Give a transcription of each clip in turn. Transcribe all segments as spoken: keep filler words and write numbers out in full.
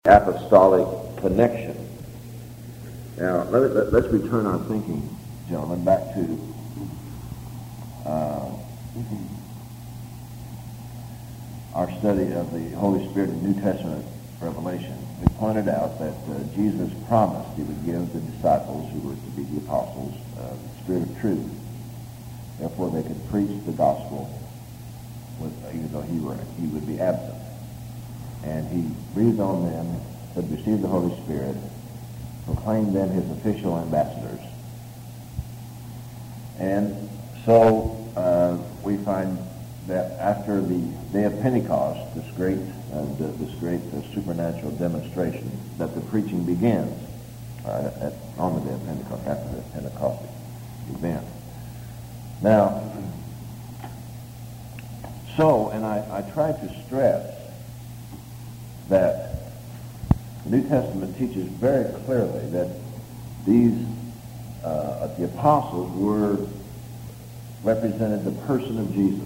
apostolic connection. Now, let, let, let's return our thinking, gentlemen, back to uh, our study of the Holy Spirit in New Testament revelation. We pointed out that uh, Jesus promised he would give the disciples, who were to be the apostles, uh, the Spirit of truth. Therefore, they could preach the gospel with, even though he, were, he would be absent. And he breathed on them, said, receive the Holy Spirit, proclaimed them his official ambassadors. And so uh, we find that after the day of Pentecost, this great, uh, this great uh, supernatural demonstration, that the preaching begins uh, at, on the day of Pentecost, after the Pentecostal event. Now, so, and I, I try to stress that the New Testament teaches very clearly that these, uh, the apostles were represented the person of Jesus,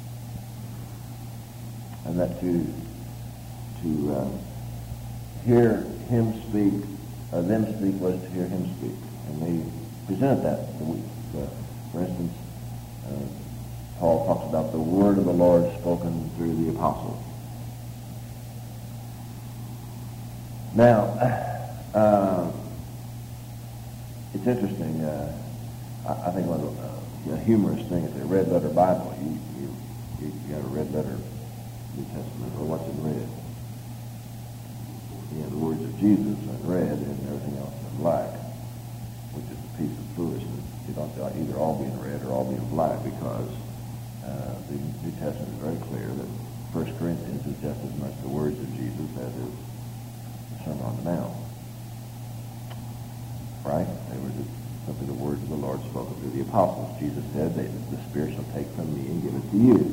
and that to to uh, hear him speak, or them speak, was to hear him speak, and they presented that. Uh, for instance, uh, Paul talks about the word of the Lord spoken through the apostles. Now, uh, it's interesting. Uh, I, I think one of the, uh, the humorous thing is a red letter Bible. You, you, you got a red letter New Testament, or what's in red? You have the words of Jesus in red and everything else in black, which is a piece of foolishness. You don't either all be in red or all be in black, because uh, the New Testament is very clear that First Corinthians is just as much the words of Jesus as is Sermon on the Mount. Right? They were just simply the words of the Lord spoken through the apostles. Jesus said, they, the Spirit shall take from me and give it to you.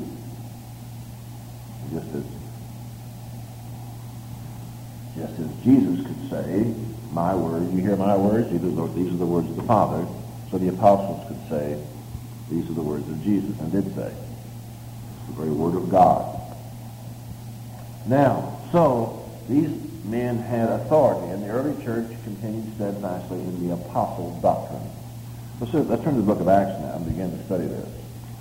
Just as, just as Jesus could say, my words, you hear my words, these are, the, these are the words of the Father, so the apostles could say, these are the words of Jesus, and did say. It's the very word of God. Now, so, these men had authority, and the early church continued steadfastly in the apostle doctrine. Let's, let's turn to the book of Acts now and begin to study this.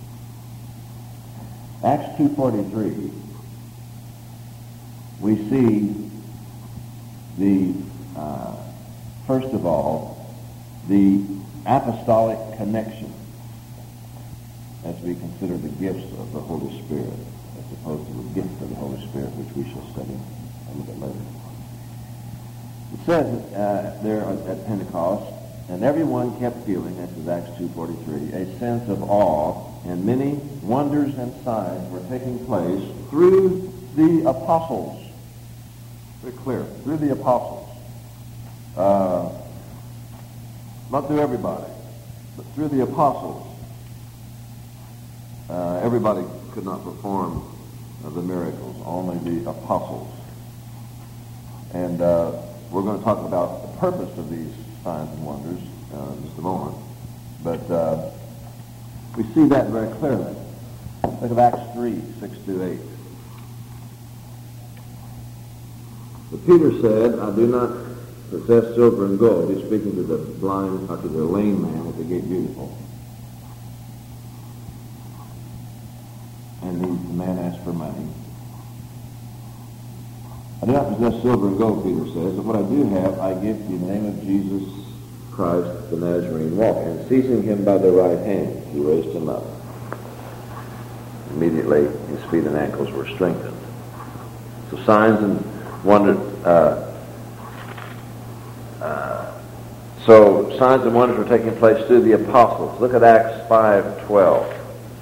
Acts two forty-three, we see the, uh, first of all, the apostolic connection as we consider the gifts of the Holy Spirit, as opposed to the gift of the Holy Spirit, which we shall study a little bit later. It says uh, there at Pentecost, and everyone kept feeling, this is Acts two forty-three, a sense of awe, and many wonders and signs were taking place through the apostles. Very clear, through the apostles. Uh, not through everybody, but through the apostles. Uh, everybody could not perform uh, the miracles, only the apostles. And uh, we're going to talk about the purpose of these signs and wonders uh, in just a moment. But uh, we see that very clearly. Look at Acts three, six to eight. But Peter said, I do not possess silver and gold. He's speaking to the blind, or to the lame man at the gate beautiful. And the, the man asked for money. I do not possess silver and gold, Peter says, but what I do have, I give to you in the name of Jesus Christ, the Nazarene. Walk. And seizing him by the right hand, he raised him up. Immediately, his feet and ankles were strengthened. So signs and wonders, uh, uh, so signs and wonders were taking place through the apostles. Look at Acts five twelve.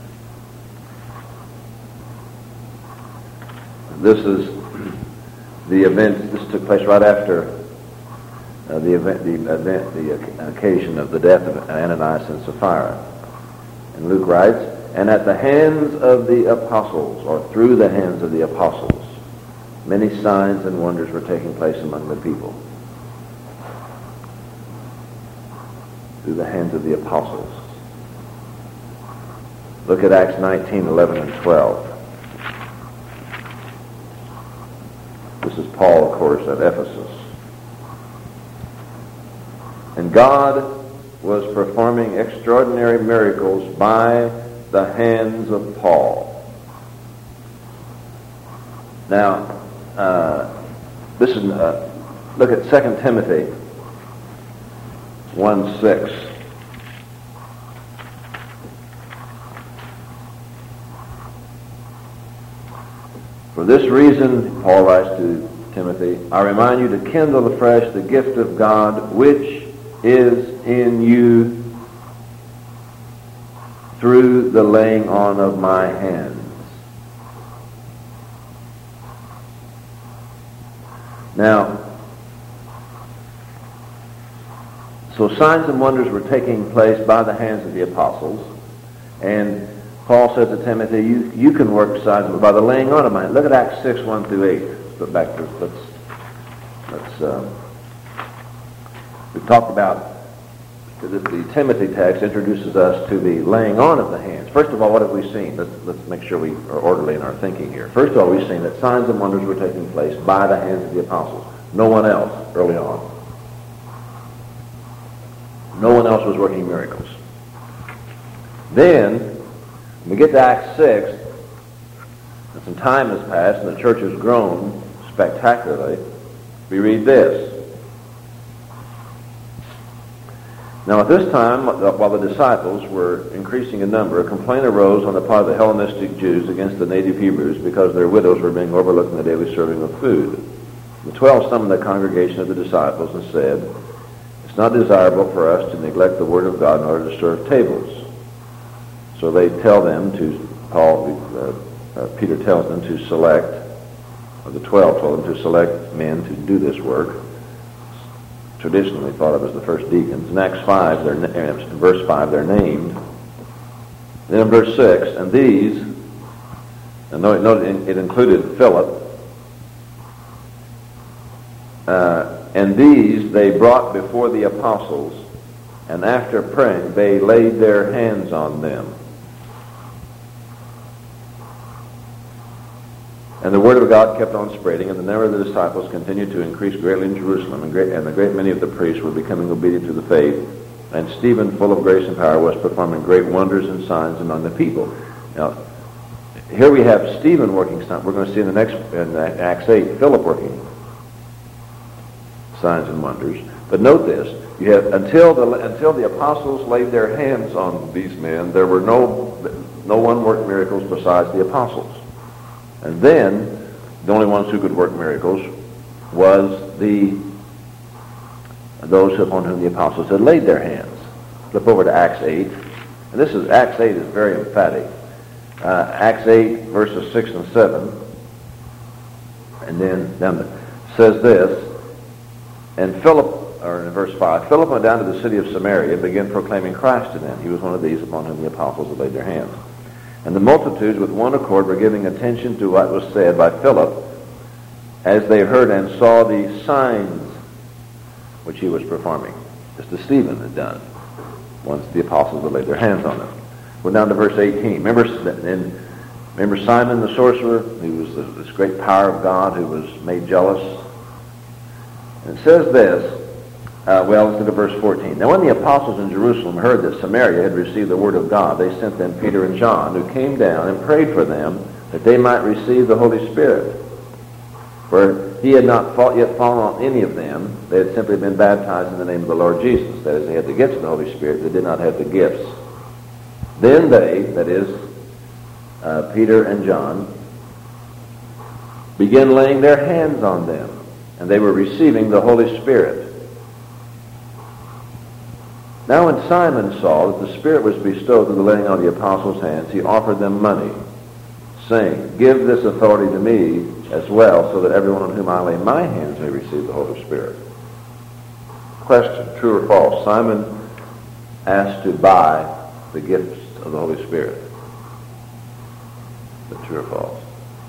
This is the event. This took place right after uh, the event, the event, the occasion of the death of Ananias and Sapphira. And Luke writes, and at the hands of the apostles, or through the hands of the apostles, many signs and wonders were taking place among the people. Through the hands of the apostles. Look at Acts nineteen, eleven and twelve. This is Paul, of course, at Ephesus. And God was performing extraordinary miracles by the hands of Paul. Now, uh, this is, uh, look at Second Timothy one six. For this reason, Paul writes to Timothy, I remind you to kindle afresh the gift of God which is in you through the laying on of my hands. Now, so signs and wonders were taking place by the hands of the apostles, and Paul said to Timothy, you, you can work signs by the laying on of my hands. Look at Acts six, one through eight. Let's go back to, let's, let's, uh, we talked about, the, the Timothy text introduces us to the laying on of the hands. First of all, what have we seen? Let's, let's make sure we are orderly in our thinking here. First of all, we've seen that signs and wonders were taking place by the hands of the apostles. No one else early on. No one else was working miracles. Then, when we get to Acts six, and some time has passed and the church has grown spectacularly, we read this. Now at this time, while the disciples were increasing in number, a complaint arose on the part of the Hellenistic Jews against the native Hebrews because their widows were being overlooked in the daily serving of food. The twelve summoned the congregation of the disciples and said, it's not desirable for us to neglect the word of God in order to serve tables. So they tell them to, Paul, uh, uh, Peter tells them to select, or the twelve told them to select men to do this work. Traditionally thought of as the first deacons. In Acts five, they're, in verse five, they're named. Then in verse six, and these, and note, note it included Philip, uh, and these they brought before the apostles, and after praying, they laid their hands on them. And the word of God kept on spreading, and the number of the disciples continued to increase greatly in Jerusalem, and, great, and a great many of the priests were becoming obedient to the faith. And Stephen, full of grace and power, was performing great wonders and signs among the people. Now, here we have Stephen working signs. We're going to see in the next, in Acts eight, Philip working signs and wonders. But note this: you have until the until the apostles laid their hands on these men, there were no no one worked miracles besides the apostles. And then, the only ones who could work miracles was the those upon whom the apostles had laid their hands. Flip over to Acts eight. And this is, Acts eight is very emphatic. Uh, Acts eight, verses six and seven. And then, then it says this, and Philip, or in verse five, Philip went down to the city of Samaria and began proclaiming Christ to them. He was one of these upon whom the apostles had laid their hands. And the multitudes with one accord were giving attention to what was said by Philip as they heard and saw the signs which he was performing, just as Stephen had done once the apostles had laid their hands on them. We're down to verse eighteen. Remember, and remember Simon the sorcerer, who was this great power of God, who was made jealous? And it says this, Uh, well, let's look at verse fourteen. Now when the apostles in Jerusalem heard that Samaria had received the word of God, they sent them Peter and John, who came down and prayed for them that they might receive the Holy Spirit. For he had not yet fallen on any of them. They had simply been baptized in the name of the Lord Jesus. That is, they had the gifts of the Holy Spirit. They did not have the gifts. Then they, that is, uh, Peter and John, began laying their hands on them, and they were receiving the Holy Spirit. Now when Simon saw that the Spirit was bestowed through the laying on of the apostles' hands, he offered them money, saying, give this authority to me as well, so that everyone on whom I lay my hands may receive the Holy Spirit. Question, true or false? Simon asked to buy the gifts of the Holy Spirit. Is that true or false?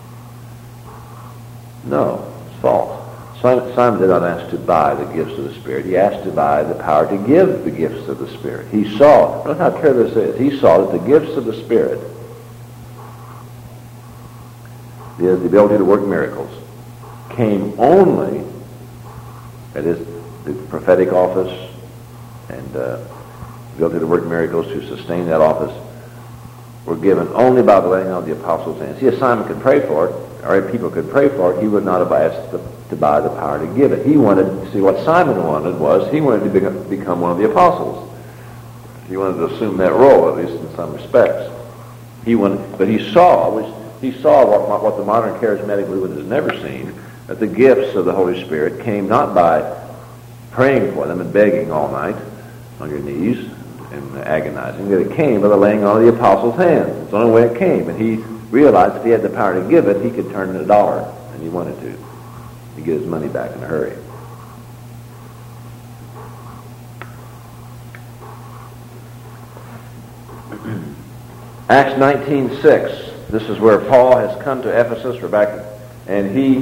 No, it's false. Simon, Simon did not ask to buy the gifts of the Spirit. He asked to buy the power to give the gifts of the Spirit. He saw, look how clear this is, he saw that the gifts of the Spirit, the, the ability to work miracles, came only, that is, the prophetic office and uh, ability to work miracles to sustain that office, were given only by the laying on of the apostles' hands. See, Simon could pray for it, or if people could pray for it, he would not have asked the, to buy the power to give it. He wanted, see, what Simon wanted was, he wanted to become, become one of the apostles. He wanted to assume that role, at least in some respects. He wanted, but he saw, which he saw what, what the modern charismatic movement has never seen, that the gifts of the Holy Spirit came not by praying for them and begging all night on your knees and agonizing, that it came by the laying on of the apostles' hands. It's the only way it came. And he realized if he had the power to give it, he could turn it a dollar, and he wanted to. He'd get his money back in a hurry. Acts nineteen six. This is where Paul has come to Ephesus. We're back, and he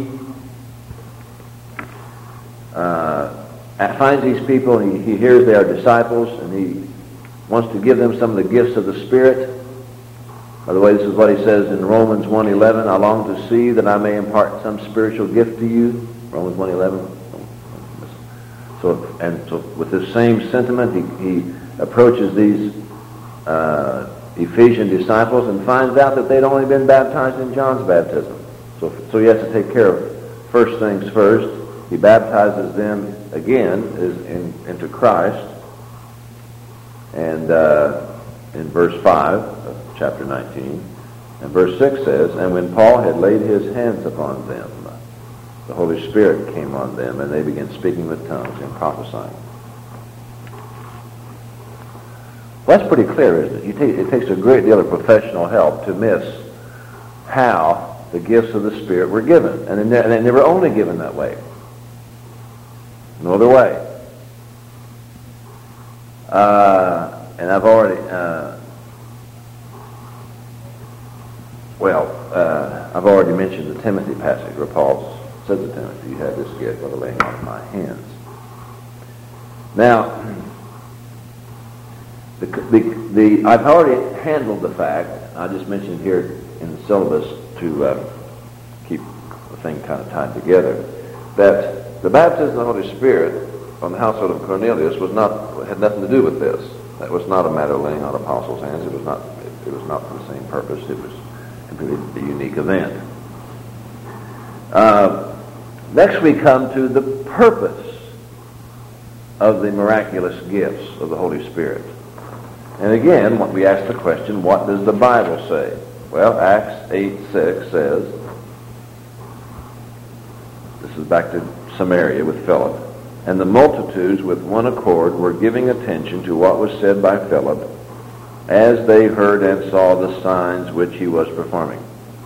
uh, finds these people, and he, he hears they are disciples, and he wants to give them some of the gifts of the Spirit. By the way, this is what he says in Romans one eleven, I long to see that I may impart some spiritual gift to you. Romans one eleven. So, and so with this same sentiment, he, he approaches these uh, Ephesian disciples and finds out that they'd only been baptized in John's baptism. So, so he has to take care of first things first. He baptizes them again is in, into Christ. And uh, in verse five of chapter nineteen, and verse six says, and when Paul had laid his hands upon them, the Holy Spirit came on them, and they began speaking with tongues and prophesying. Well, that's pretty clear, isn't it? You take, it takes a great deal of professional help to miss how the gifts of the Spirit were given. And they, and they were only given that way. No other way. Uh, and I've already, uh, well, uh, I've already mentioned the Timothy passage where Paul said to Timothy, you have this gift by the laying on of my hands. Now, The, the, the, I've already handled the fact, I just mentioned here in the syllabus to uh, keep the thing kind of tied together, that the baptism of the Holy Spirit on the household of Cornelius was not, had nothing to do with this. That was not a matter of laying on apostles' hands. It was not, it, it was not for the same purpose. It was completely a unique event. Uh, next we come to the purpose of the miraculous gifts of the Holy Spirit. And again, we ask the question, what does the Bible say? Well, Acts eight six says, this is back to Samaria with Philip, and the multitudes with one accord were giving attention to what was said by Philip as they heard and saw the signs which he was performing.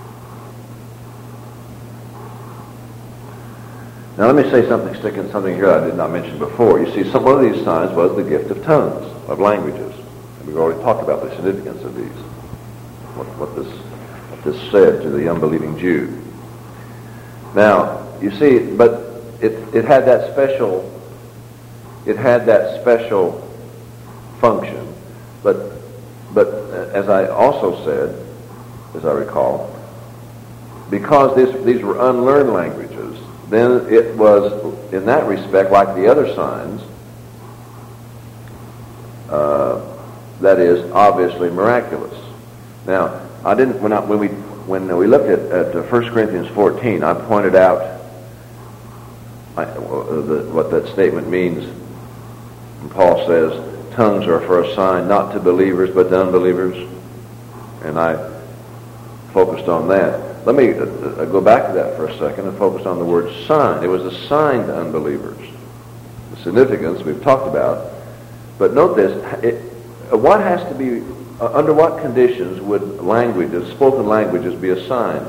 Now let me say something, stick in something here I did not mention before. You see, some, one of these signs was the gift of tongues, of languages. We've already talked about the significance of these, what, what this what this said to the unbelieving Jew. Now, you see, but it, it had that special, it had that special function, but but as I also said, as I recall, because this, these were unlearned languages, then it was, in that respect, like the other signs, uh, that is obviously miraculous. Now, I didn't when I, when we when we looked at, at uh, First Corinthians fourteen, I pointed out I, uh, the, what that statement means. And Paul says, "Tongues are for a sign not to believers but to unbelievers," and I focused on that. Let me uh, go back to that for a second and focus on the word "sign." It was a sign to unbelievers. The significance we've talked about, but note this. It, What has to be, uh, under what conditions would languages, spoken languages, be a sign?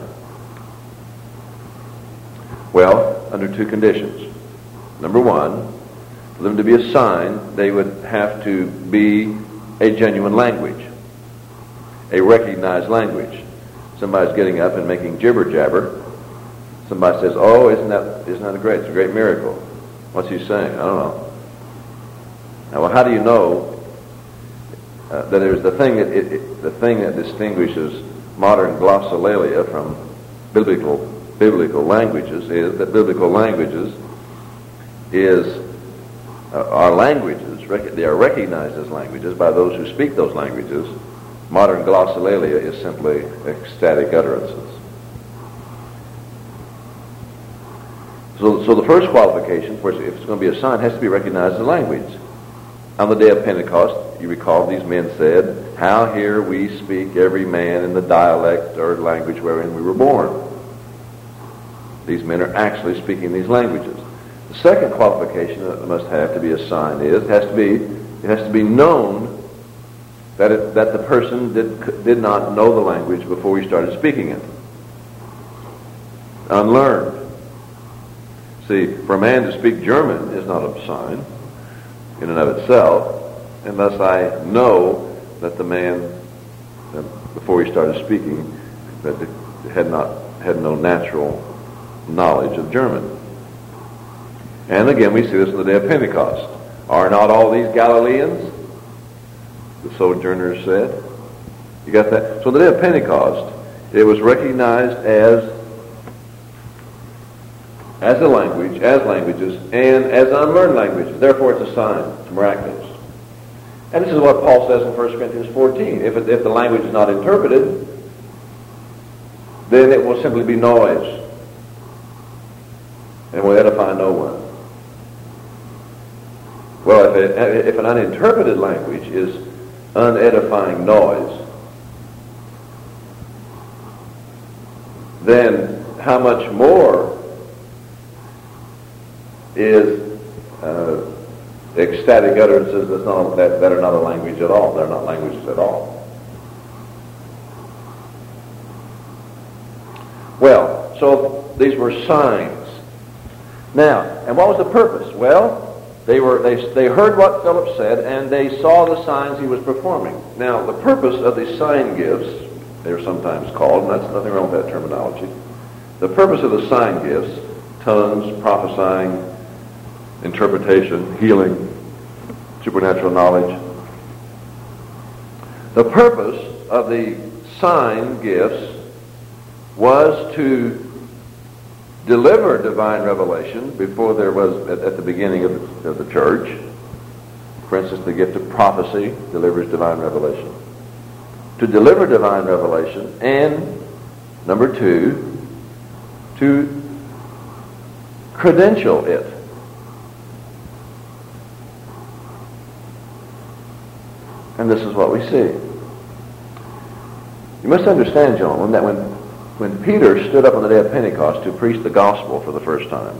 Well, under two conditions. Number one, for them to be a sign, they would have to be a genuine language, a recognized language. Somebody's getting up and making jibber jabber. Somebody says, "Oh, isn't that isn't that great? It's a great miracle." What's he saying? I don't know. Now, well, how do you know? Uh, that is the thing that it, it, the thing that distinguishes modern glossolalia from biblical biblical languages is that biblical languages is uh, are languages. Rec- they are recognized as languages by those who speak those languages. Modern glossolalia is simply ecstatic utterances. So, so the first qualification for if it's going to be a sign, it has to be recognized as a language. On the day of Pentecost, you recall these men said, "How here we speak every man in the dialect or language wherein we were born." These men are actually speaking these languages. The second qualification that it must have to be a sign is it has to be it has to be known that it, that the person did did not know the language before he started speaking it. Unlearned. See, for a man to speak German is not a sign in and of itself, unless I know that the man, uh, before he started speaking, that had not had no natural knowledge of German. And again, we see this on the day of Pentecost. Are not all these Galileans? The sojourners said. You got that? So the day of Pentecost, it was recognized as as a language, as languages, and as unlearned languages. Therefore, it's a sign. It's miraculous. And this is what Paul says in First Corinthians fourteen. If, it, if the language is not interpreted, then it will simply be noise and will edify no one. Well, if, it, if an uninterpreted language is unedifying noise, then how much more is uh, ecstatic utterances that's not, that, that are not a language at all. They're not languages at all. Well, so these were signs. Now, and what was the purpose? Well, they were they they heard what Philip said, and they saw the signs he was performing. Now, the purpose of the sign gifts, they're sometimes called, and that's nothing wrong with that terminology. The purpose of the sign gifts, tongues, prophesying, interpretation, healing, supernatural knowledge. The purpose of the sign gifts was to deliver divine revelation before there was, at, at the beginning of the, of the church. For instance, the gift of prophecy delivers divine revelation. To deliver divine revelation, and number two, to credential it. And this is what we see. You must understand, gentlemen, that when, when Peter stood up on the day of Pentecost to preach the gospel for the first time,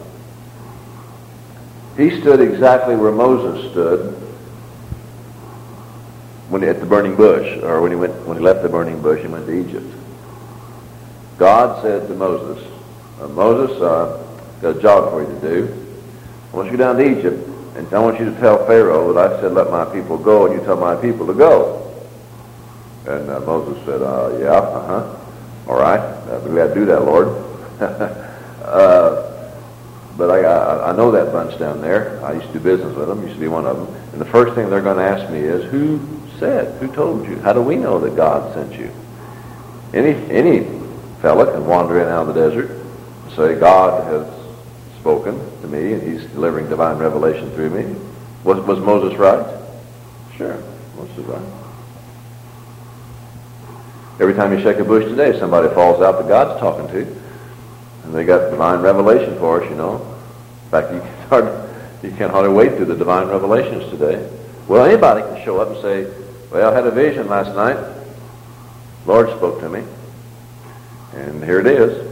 he stood exactly where Moses stood when he, at the burning bush, or when he went when he left the burning bush and went to Egypt. God said to Moses, uh, Moses, uh, got a job for you to do. I want you to go down to Egypt, and I want you to tell Pharaoh that I said let my people go, and you tell my people to go. And uh, Moses said, uh, yeah, uh-huh. All right, uh, we got to do that, Lord. uh, but I, I I know that bunch down there. I used to do business with them, used to be one of them. And the first thing they're going to ask me is, who said, who told you? How do we know that God sent you? Any any fella can wander in out of the desert and say, God has spoken to me and he's delivering divine revelation through me. Was, was Moses right? Sure, Moses was right. Every time you shake a bush today, somebody falls out that God's talking to, and they got divine revelation for us, you know. In fact, you can't hardly, you can't hardly wait through the divine revelations today. Well, anybody can show up and say, well, I had a vision last night. Lord spoke to me, and here it is.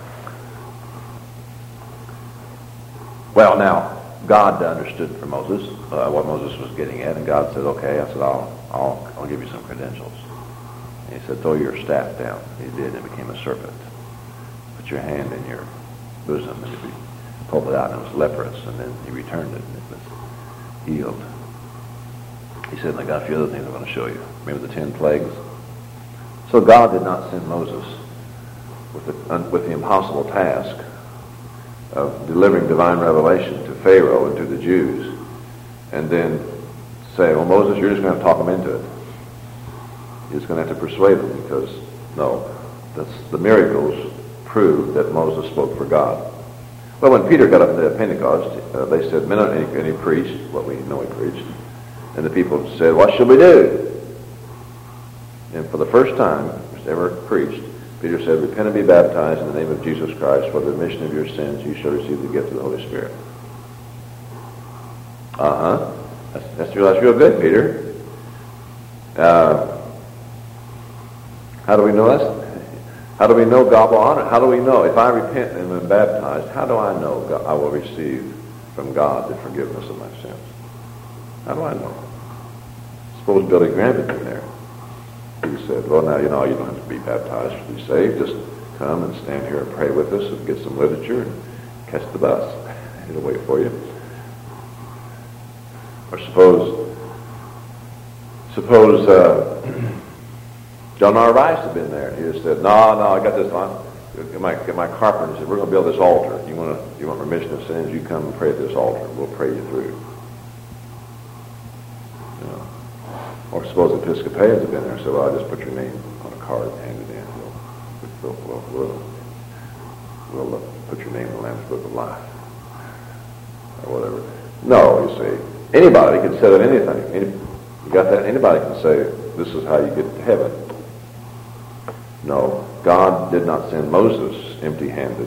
Well, now, God understood for Moses uh, what Moses was getting at, and God said, okay. I said, I'll, I'll, I'll give you some credentials. And he said, throw your staff down. He did, and it became a serpent. Put your hand in your bosom, and he pulled it out, and it was leprous, and then he returned it, and it was healed. He said, and I got a few other things I'm going to show you. Remember the ten plagues? So God did not send Moses with the, with the impossible task of delivering divine revelation to Pharaoh and to the Jews, and then say, well, Moses, you're just going to talk them into it. You're just going to have to persuade them, because, no, that's the miracles prove that Moses spoke for God. Well, when Peter got up at Pentecost, uh, they said, men, and he, and he preached what we know he preached. And the people said, what shall we do? And for the first time it was ever preached, Peter said, repent and be baptized in the name of Jesus Christ for the remission of your sins. You shall receive the gift of the Holy Spirit. Uh-huh. That's, that's, real, that's real good, Peter. Uh, how do we know that? How do we know God will honor? How do we know? If I repent and am baptized, how do I know God, I will receive from God the forgiveness of my sins? How do I know? Suppose Billy Graham had been there. He said, well, now, you know, you don't have to be baptized to be saved. Just come and stand here and pray with us and get some literature and catch the bus. It'll wait for you. Or suppose, suppose, uh, John R. Rice had been there. He just said, no, no, I got this on. Get my, get my carpenter. He said, we're going to build this altar. You want to, you want remission of sins? You come and pray at this altar. We'll pray you through. You know. Or suppose Episcopalians have been there and said, well, I just put your name on a card and hand it in. We'll, we'll, we'll, we'll, we'll put your name in the Lamb's Book of Life. Or whatever. No, you see. Anybody can set up anything. Any, you got that? Anybody can say, this is how you get to heaven. No, God did not send Moses empty-handed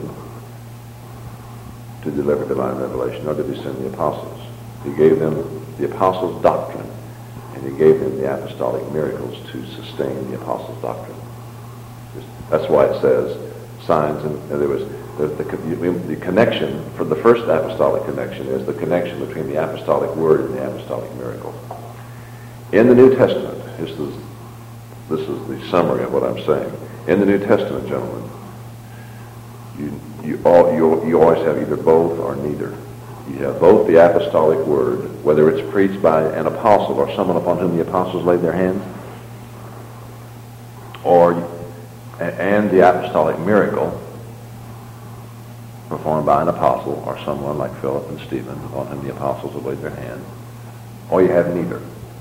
to deliver divine revelation, nor did he send the apostles. He gave them the apostles' doctrine, and he gave them the apostolic miracles to sustain the apostles' doctrine. That's why it says signs, and, and there was the, the, the connection for the first apostolic connection is the connection between the apostolic word and the apostolic miracle. In the New Testament, this is this is the summary of what I'm saying. In the New Testament, gentlemen, you you all you, you always have either both or neither. You have both the apostolic word, whether it's preached by an apostle or someone upon whom the apostles laid their hands, or and the apostolic miracle performed by an apostle or someone like Philip and Stephen upon whom the apostles have laid their hands, or you have neither.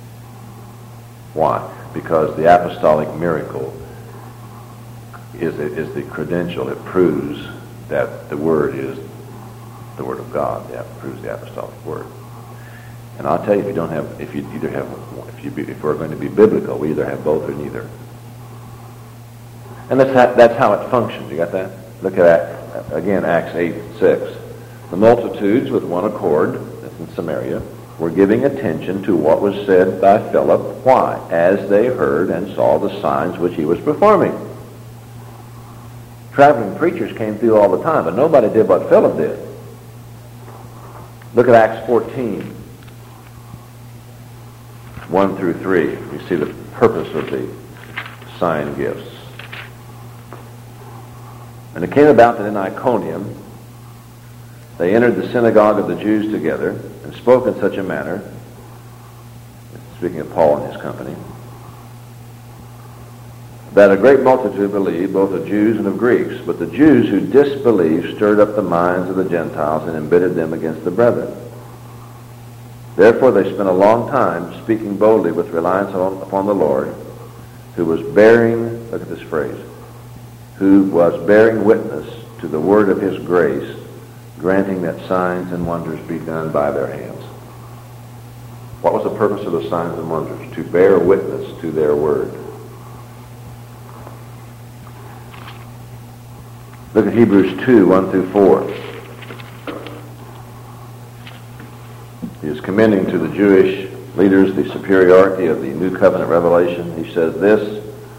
Why? Because the apostolic miracle is is the credential. It proves that the word is the word of God. That proves the apostolic word. And I'll tell you, if you don't have, if you either have, if you be, if we're going to be biblical, we either have both or neither. And that's how, that's how it functions. You got that? Look at that again, Acts eight six. The multitudes with one accord, that's in Samaria, were giving attention to what was said by Philip. Why? As they heard and saw the signs which he was performing. Traveling preachers came through all the time, but nobody did what Philip did. Look at Acts fourteen, one through three. You see the purpose of the sign gifts. And it came about that in Iconium they entered the synagogue of the Jews together and spoke in such a manner, speaking of Paul and his company, that a great multitude believed, both of Jews and of Greeks. But the Jews who disbelieved stirred up the minds of the Gentiles and embittered them against the brethren. Therefore they spent a long time speaking boldly with reliance on, upon the Lord, who was bearing, look at this phrase, who was bearing witness to the word of his grace, granting that signs and wonders be done by their hands. What was the purpose of the signs and wonders? To bear witness to their word. Look at Hebrews two, one through four. He is commending to the Jewish leaders the superiority of the New Covenant revelation. He says this,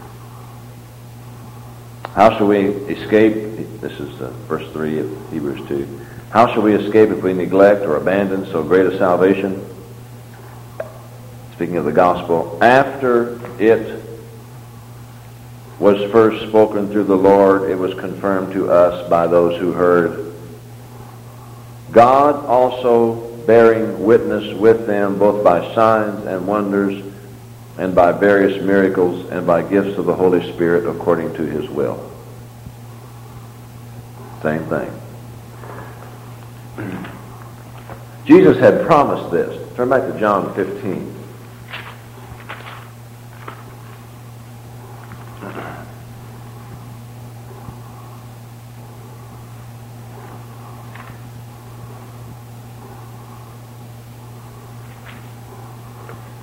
how shall we escape, this is uh, verse three of Hebrews two, how shall we escape if we neglect or abandon so great a salvation? Speaking of the gospel, after it was first spoken through the Lord, it was confirmed to us by those who heard. God also bearing witness with them both by signs and wonders and by various miracles and by gifts of the Holy Spirit according to his will. Same thing. Jesus had promised this. Turn back to John fifteen.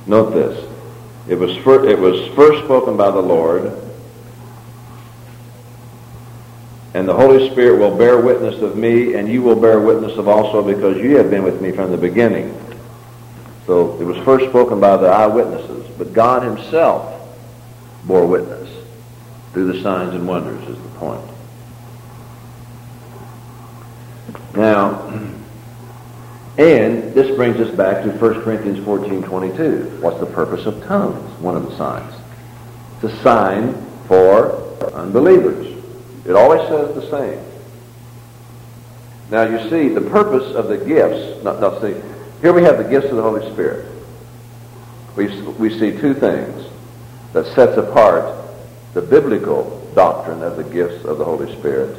Note this. It was, fir- it was first spoken by the Lord, and the Holy Spirit will bear witness of me, and you will bear witness of also, because you have been with me from the beginning. So it was first spoken by the eyewitnesses, but God himself bore witness through the signs and wonders is the point. Now, and this brings us back to First Corinthians fourteen twenty-two. What's the purpose of tongues? One of the signs. It's a sign for unbelievers. It always says the same. Now you see, the purpose of the gifts, now, now see, here we have the gifts of the Holy Spirit. We, we see two things that sets apart the biblical doctrine of the gifts of the Holy Spirit.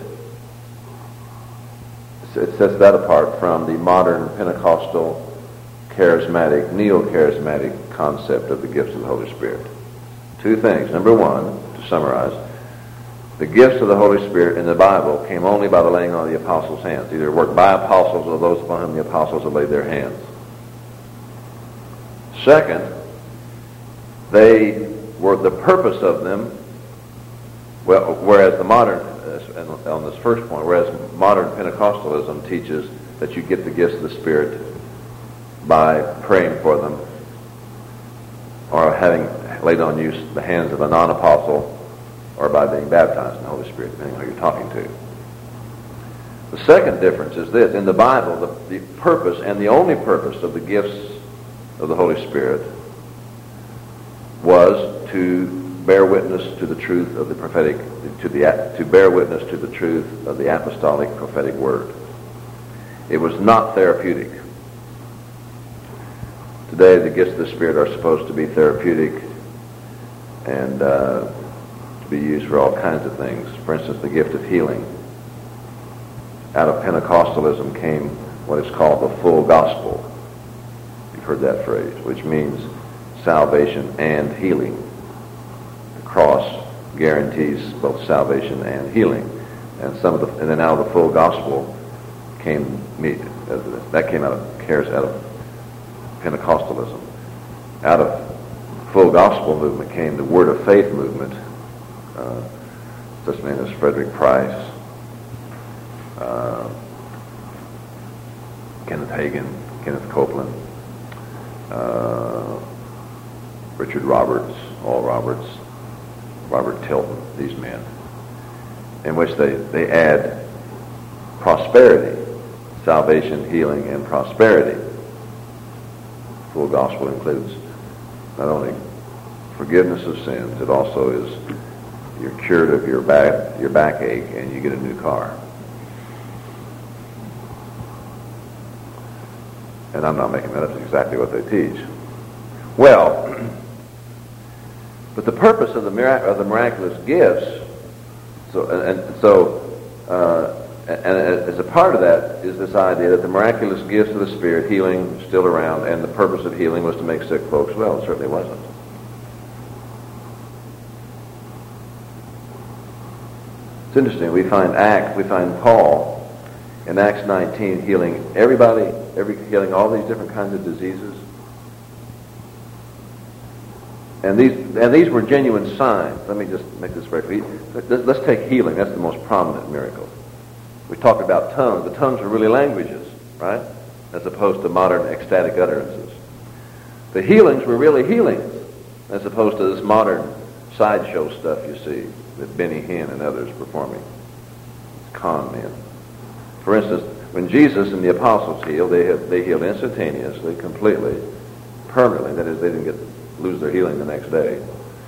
It sets that apart from the modern Pentecostal, charismatic, neo-charismatic concept of the gifts of the Holy Spirit. Two things. Number one, to summarize, the gifts of the Holy Spirit in the Bible came only by the laying on of the apostles' hands, either worked by apostles or those upon whom the apostles had laid their hands. Second, they were the purpose of them, well, whereas the modern, on this first point, whereas modern Pentecostalism teaches that you get the gifts of the Spirit by praying for them or having laid on you the hands of a non-apostle, or by being baptized in the Holy Spirit, depending on who you're talking to. The second difference is this. In the Bible, the, the purpose and the only purpose of the gifts of the Holy Spirit was to bear witness to the truth of the prophetic, to, the, to bear witness to the truth of the apostolic prophetic word. It was not therapeutic. Today, the gifts of the Spirit are supposed to be therapeutic and uh, to be used for all kinds of things. For instance, the gift of healing. Out of Pentecostalism came what is called the full gospel. You've heard that phrase, which means salvation and healing. The cross guarantees both salvation and healing. And some of the, and then out of the full gospel came that came out of cares out of Pentecostalism. Out of full gospel movement came the word of faith movement. Uh, such name as Frederick Price, uh, Kenneth Hagin, Kenneth Copeland, uh, Richard Roberts, Oral Roberts, Robert Tilton, these men, in which they, they add prosperity, salvation, healing, and prosperity. Full gospel includes not only forgiveness of sins, it also is you're cured of your back, your backache, and you get a new car. And I'm not making that up. It's exactly what they teach. Well, but the purpose of the mirac- of the miraculous gifts, so and, and so, uh, and, and as a part of that is this idea that the miraculous gifts of the Spirit, healing, still around, and the purpose of healing was to make sick folks well. It certainly wasn't. It's interesting. We find Acts, we find Paul in Acts nineteen healing everybody, every healing all these different kinds of diseases. And these and these were genuine signs. Let me just make this very clear. Let's take healing. That's the most prominent miracle. We talked about tongues. The tongues are really languages, right? As opposed to modern ecstatic utterances. The healings were really healings, as opposed to this modern sideshow stuff you see that Benny Hinn and others performing. Con men. For instance, when Jesus and the apostles healed, they had, they healed instantaneously, completely, permanently. That is, they didn't get lose their healing the next day.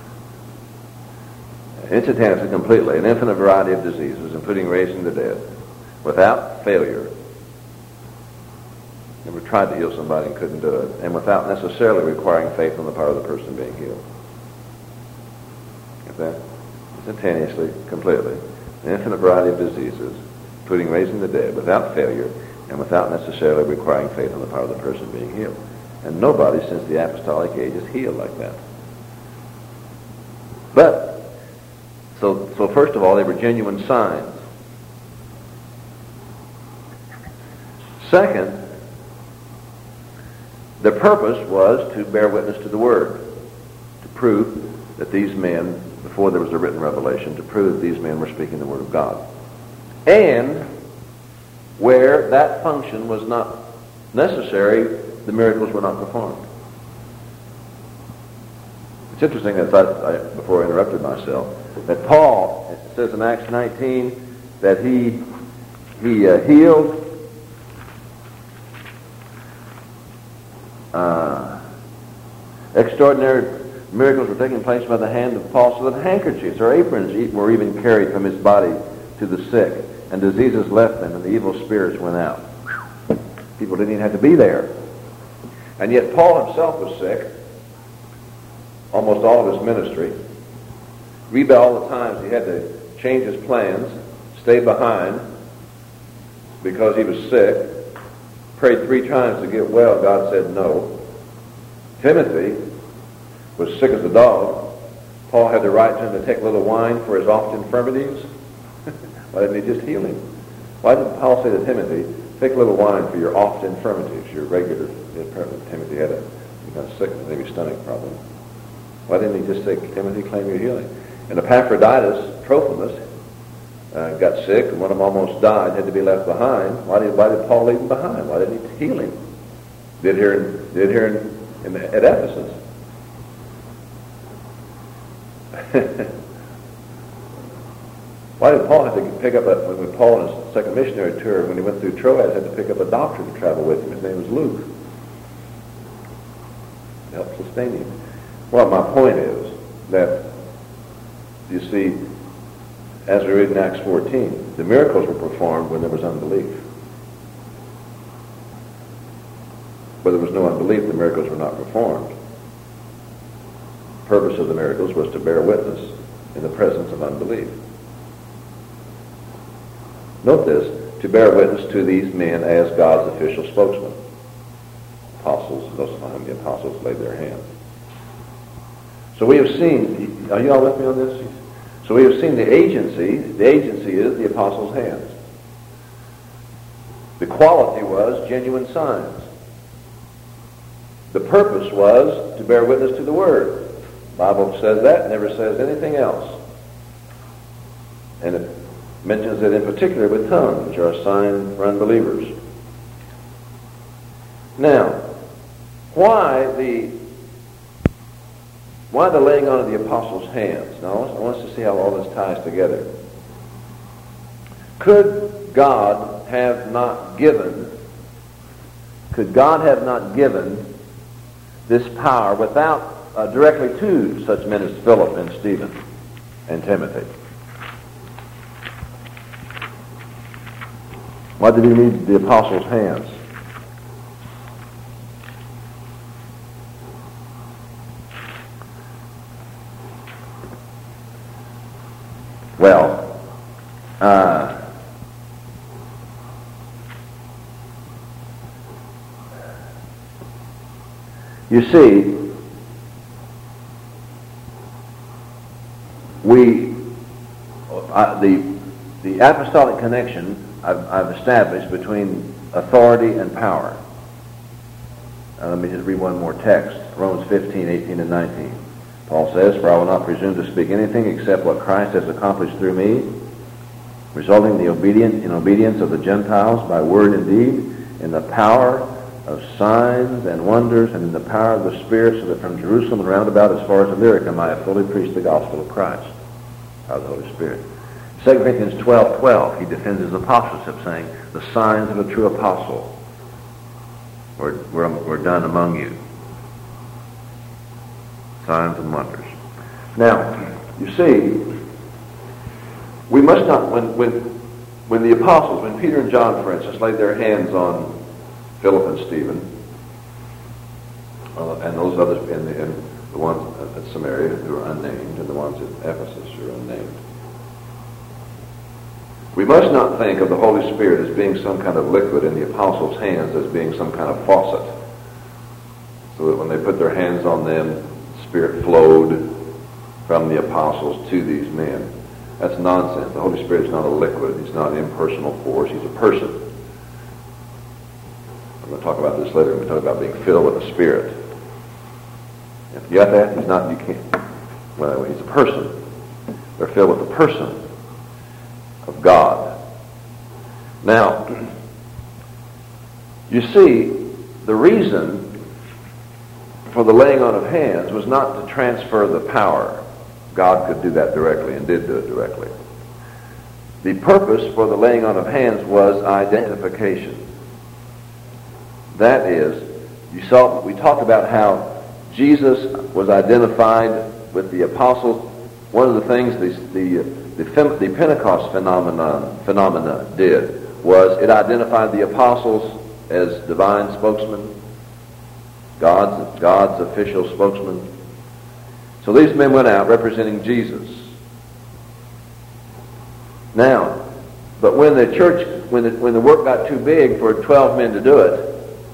Instantaneously, completely, an infinite variety of diseases, including raising the dead, without failure. Never tried to heal somebody and couldn't do it, and without necessarily requiring faith on the part of the person being healed. Get that? Instantaneously, completely, an infinite variety of diseases, including raising the dead, without failure, and without necessarily requiring faith on the part of the person being healed. And nobody since the apostolic age is healed like that. But, so, so first of all, they were genuine signs. Second, The purpose was to bear witness to the Word, to prove that these men, before there was a written revelation, to prove that these men were speaking the Word of God. And where that function was not necessary, the miracles were not performed. It's interesting that I, I, before I interrupted myself, that Paul, it says in Acts nineteen, that he he uh, healed uh, extraordinary miracles were taking place by the hand of Paul, so that handkerchiefs or aprons were even carried from his body to the sick, and diseases left them, and the evil spirits went out. People didn't even have to be there. And yet Paul himself was sick, almost all of his ministry. Read about all the times he had to change his plans, stay behind because he was sick, prayed three times to get well. God said no. Timothy was sick as a dog. Paul had to write to him to take a little wine for his oft infirmities. Why didn't he just heal him? Why did Paul say to Timothy, take a little wine for your oft infirmities, your regular, apparently Timothy had a kind of sickness, maybe stomach problem. Why didn't he just say, Timothy, claim your healing? And Epaphroditus, Trophimus, uh, got sick, and one of them almost died, had to be left behind. Why did, why did Paul leave him behind? Why didn't he heal him? Did here, in, did here in, in, at Ephesus. Why did Paul have to pick up a, when Paul on his second missionary tour, when he went through Troas, had to pick up a doctor to travel with him? His name was Luke. To help sustain him. Well, my point is that, you see, as we read in Acts fourteen, the miracles were performed when there was unbelief. Where there was no unbelief, the miracles were not performed. The purpose of the miracles was to bear witness in the presence of unbelief. Note this, to bear witness to these men as God's official spokesman. Apostles, those on whom the apostles laid their hands. So we have seen, are you all with me on this? So we have seen the agency. The agency is the apostles' hands. The quality was genuine signs. The purpose was to bear witness to the Word. The Bible says that, never says anything else. And it mentions it in particular with tongues, which are a sign for unbelievers. Now, why the why the laying on of the apostles' hands? Now, I want us to see how all this ties together. Could God have not given, could God have not given this power without uh, directly to such men as Philip and Stephen and Timothy? Why did he need the apostles' hands? Well, uh, you see, we uh, the the apostolic connection I've, I've established between authority and power. Uh, let me just read one more text, Romans fifteen, eighteen, and nineteen. Paul says, "For I will not presume to speak anything except what Christ has accomplished through me, resulting in the obedient, in obedience of the Gentiles by word and deed, in the power of signs and wonders, and in the power of the Spirit, so that from Jerusalem and round about as far as Illyricum I have fully preached the gospel of Christ." Power of the Holy Spirit. Second Corinthians twelve, twelve, he defends his apostleship, saying, "The signs of a true apostle were, were, were done among you." Signs and wonders. Now, you see, we must not, when, when, when the apostles, when Peter and John, for instance, laid their hands on Philip and Stephen, uh, and those others, and the, and the ones at Samaria who are unnamed, and the ones at Ephesus who are unnamed, we must not think of the Holy Spirit as being some kind of liquid in the apostles' hands, as being some kind of faucet, so that when they put their hands on them, Spirit flowed from the apostles to these men. That's nonsense. The Holy Spirit is not a liquid. He's not an impersonal force. He's a person. We're going to talk about this later. We're going to talk about being filled with the Spirit. If you got that, he's not, you can't. Well, he's a person. They're filled with the person of God. Now, you see, the reason for the laying on of hands was not to transfer the power. God could do that directly and did do it directly. The purpose for the laying on of hands was identification. That is, you saw, we talked about how Jesus was identified with the apostles. One of the things the, the, the, the Pentecost phenomenon, phenomena did was it identified the apostles as divine spokesmen, God's, God's official spokesman. So these men went out representing Jesus. Now, but when the church, when the, when the work got too big for twelve men to do it,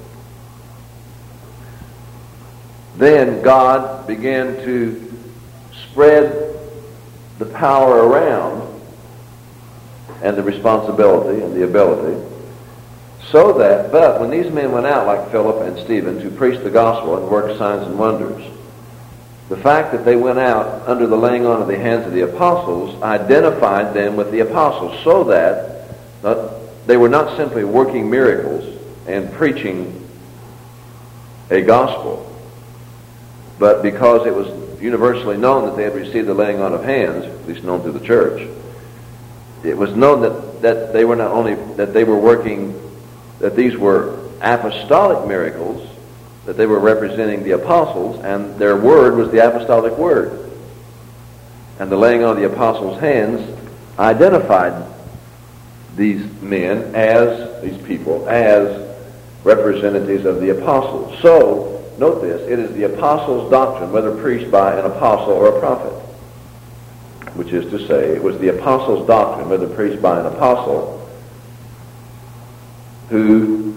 then God began to spread the power around and the responsibility and the ability, so that, but when these men went out, like Philip and Stephen, to preach the gospel and work signs and wonders, the fact that they went out under the laying on of the hands of the apostles identified them with the apostles, so that not, they were not simply working miracles and preaching a gospel, but because it was universally known that they had received the laying on of hands, at least known through the church, it was known that, that they were not only, that they were working, that these were apostolic miracles, that they were representing the apostles, and their word was the apostolic word. And the laying on of the apostles' hands identified these men as, these people, as representatives of the apostles. So, note this, it is the apostles' doctrine, whether preached by an apostle or a prophet, which is to say, it was the apostles' doctrine, whether preached by an apostle, who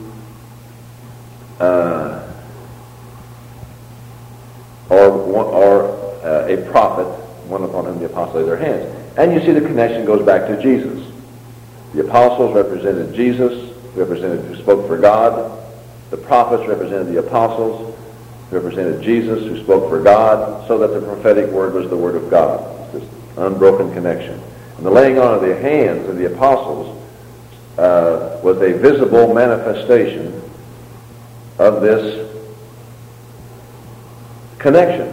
uh, or or uh, a prophet, one upon whom the apostles laid their hands. And you see the connection goes back to Jesus. The apostles represented Jesus, represented who spoke for God. The prophets represented the apostles, represented Jesus, who spoke for God, so that the prophetic word was the word of God. It's this unbroken connection. And the laying on of the hands of the apostles uh, was a visible manifestation of this connection.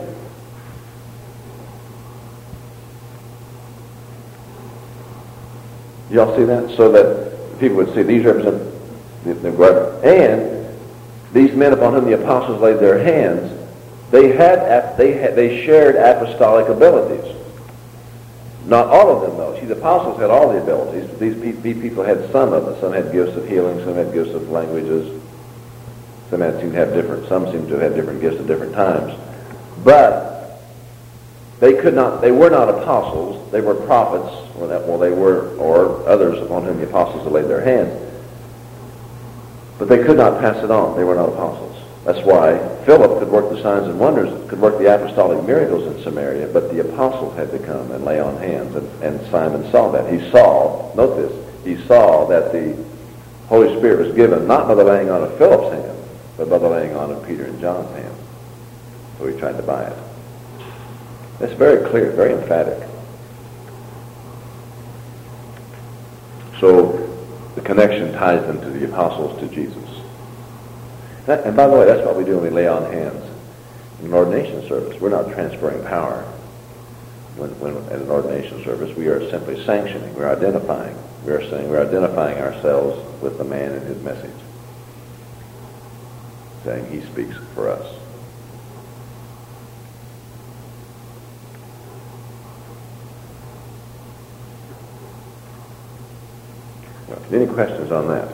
Y'all see that? So that people would see these represent the, the God. And these men upon whom the apostles laid their hands, they had they had they shared apostolic abilities. Not all of them, though. See, the apostles had all the abilities. These, these people had some of them. Some had gifts of healing. Some had gifts of languages. Some had seemed to have different. Some seemed to have had different gifts at different times. But they could not. They were not apostles. They were prophets. Or that, well, they were, or others upon whom the apostles had laid their hands. But they could not pass it on. They were not apostles. That's why Philip could work the signs and wonders, could work the apostolic miracles in Samaria, but the apostles had to come and lay on hands, and, and Simon saw that. He saw, note this, he saw that the Holy Spirit was given not by the laying on of Philip's hand, but by the laying on of Peter and John's hand. So he tried to buy it. It's very clear, very emphatic. So the connection ties them to the apostles, to Jesus. That, and by the way, that's what we do when we lay on hands. In an ordination service, we're not transferring power. When, when at an ordination service, we are simply sanctioning, we're identifying. We are saying we're identifying ourselves with the man and his message. Saying he speaks for us. Any questions on that?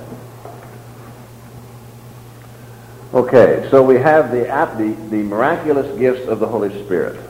Okay, so we have the, the, the miraculous gifts of the Holy Spirit.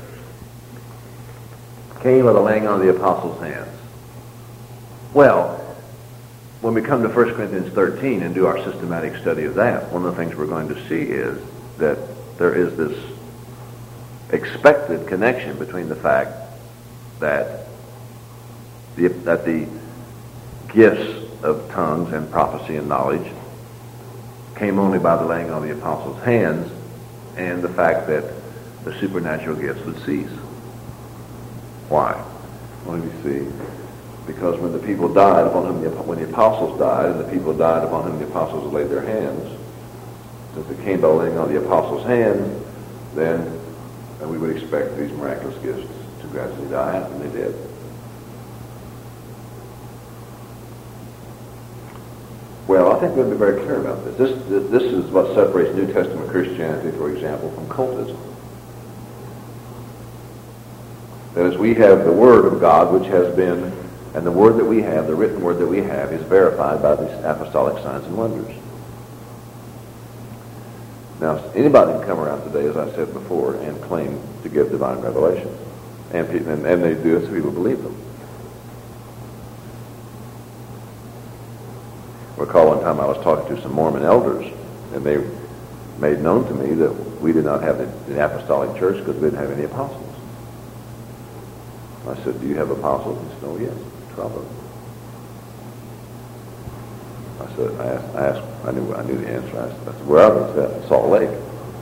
Came with the laying on of the apostles' hands. Well, when we come to First Corinthians thirteen and do our systematic study of that, one of the things we're going to see is that there is this expected connection between the fact that the, that the gifts of tongues and prophecy and knowledge came only by the laying on the apostles' hands, and the fact that the supernatural gifts would cease. Why? Well, let me see. Because when the people died upon whom the, when the apostles died, and the people died upon whom the apostles laid their hands, since it came by laying on the apostles' hands, then and we would expect these miraculous gifts to gradually die out, and they did. Well, I think we have to be very clear about this. This, this is what separates New Testament Christianity, for example, from cultism. That is, we have the Word of God, which has been, and the Word that we have, the written Word that we have, is verified by these apostolic signs and wonders. Now, anybody can come around today, as I said before, and claim to give divine revelation. And, and, and they do it so people believe them. I recall one time I was talking to some Mormon elders, and they made known to me that we did not have the, the apostolic church because we didn't have any apostles. I said, do you have apostles? He said, oh, yes, twelve of them. I said, I asked, I asked, I knew, I knew the answer. I said, I said where are they? At Salt Lake.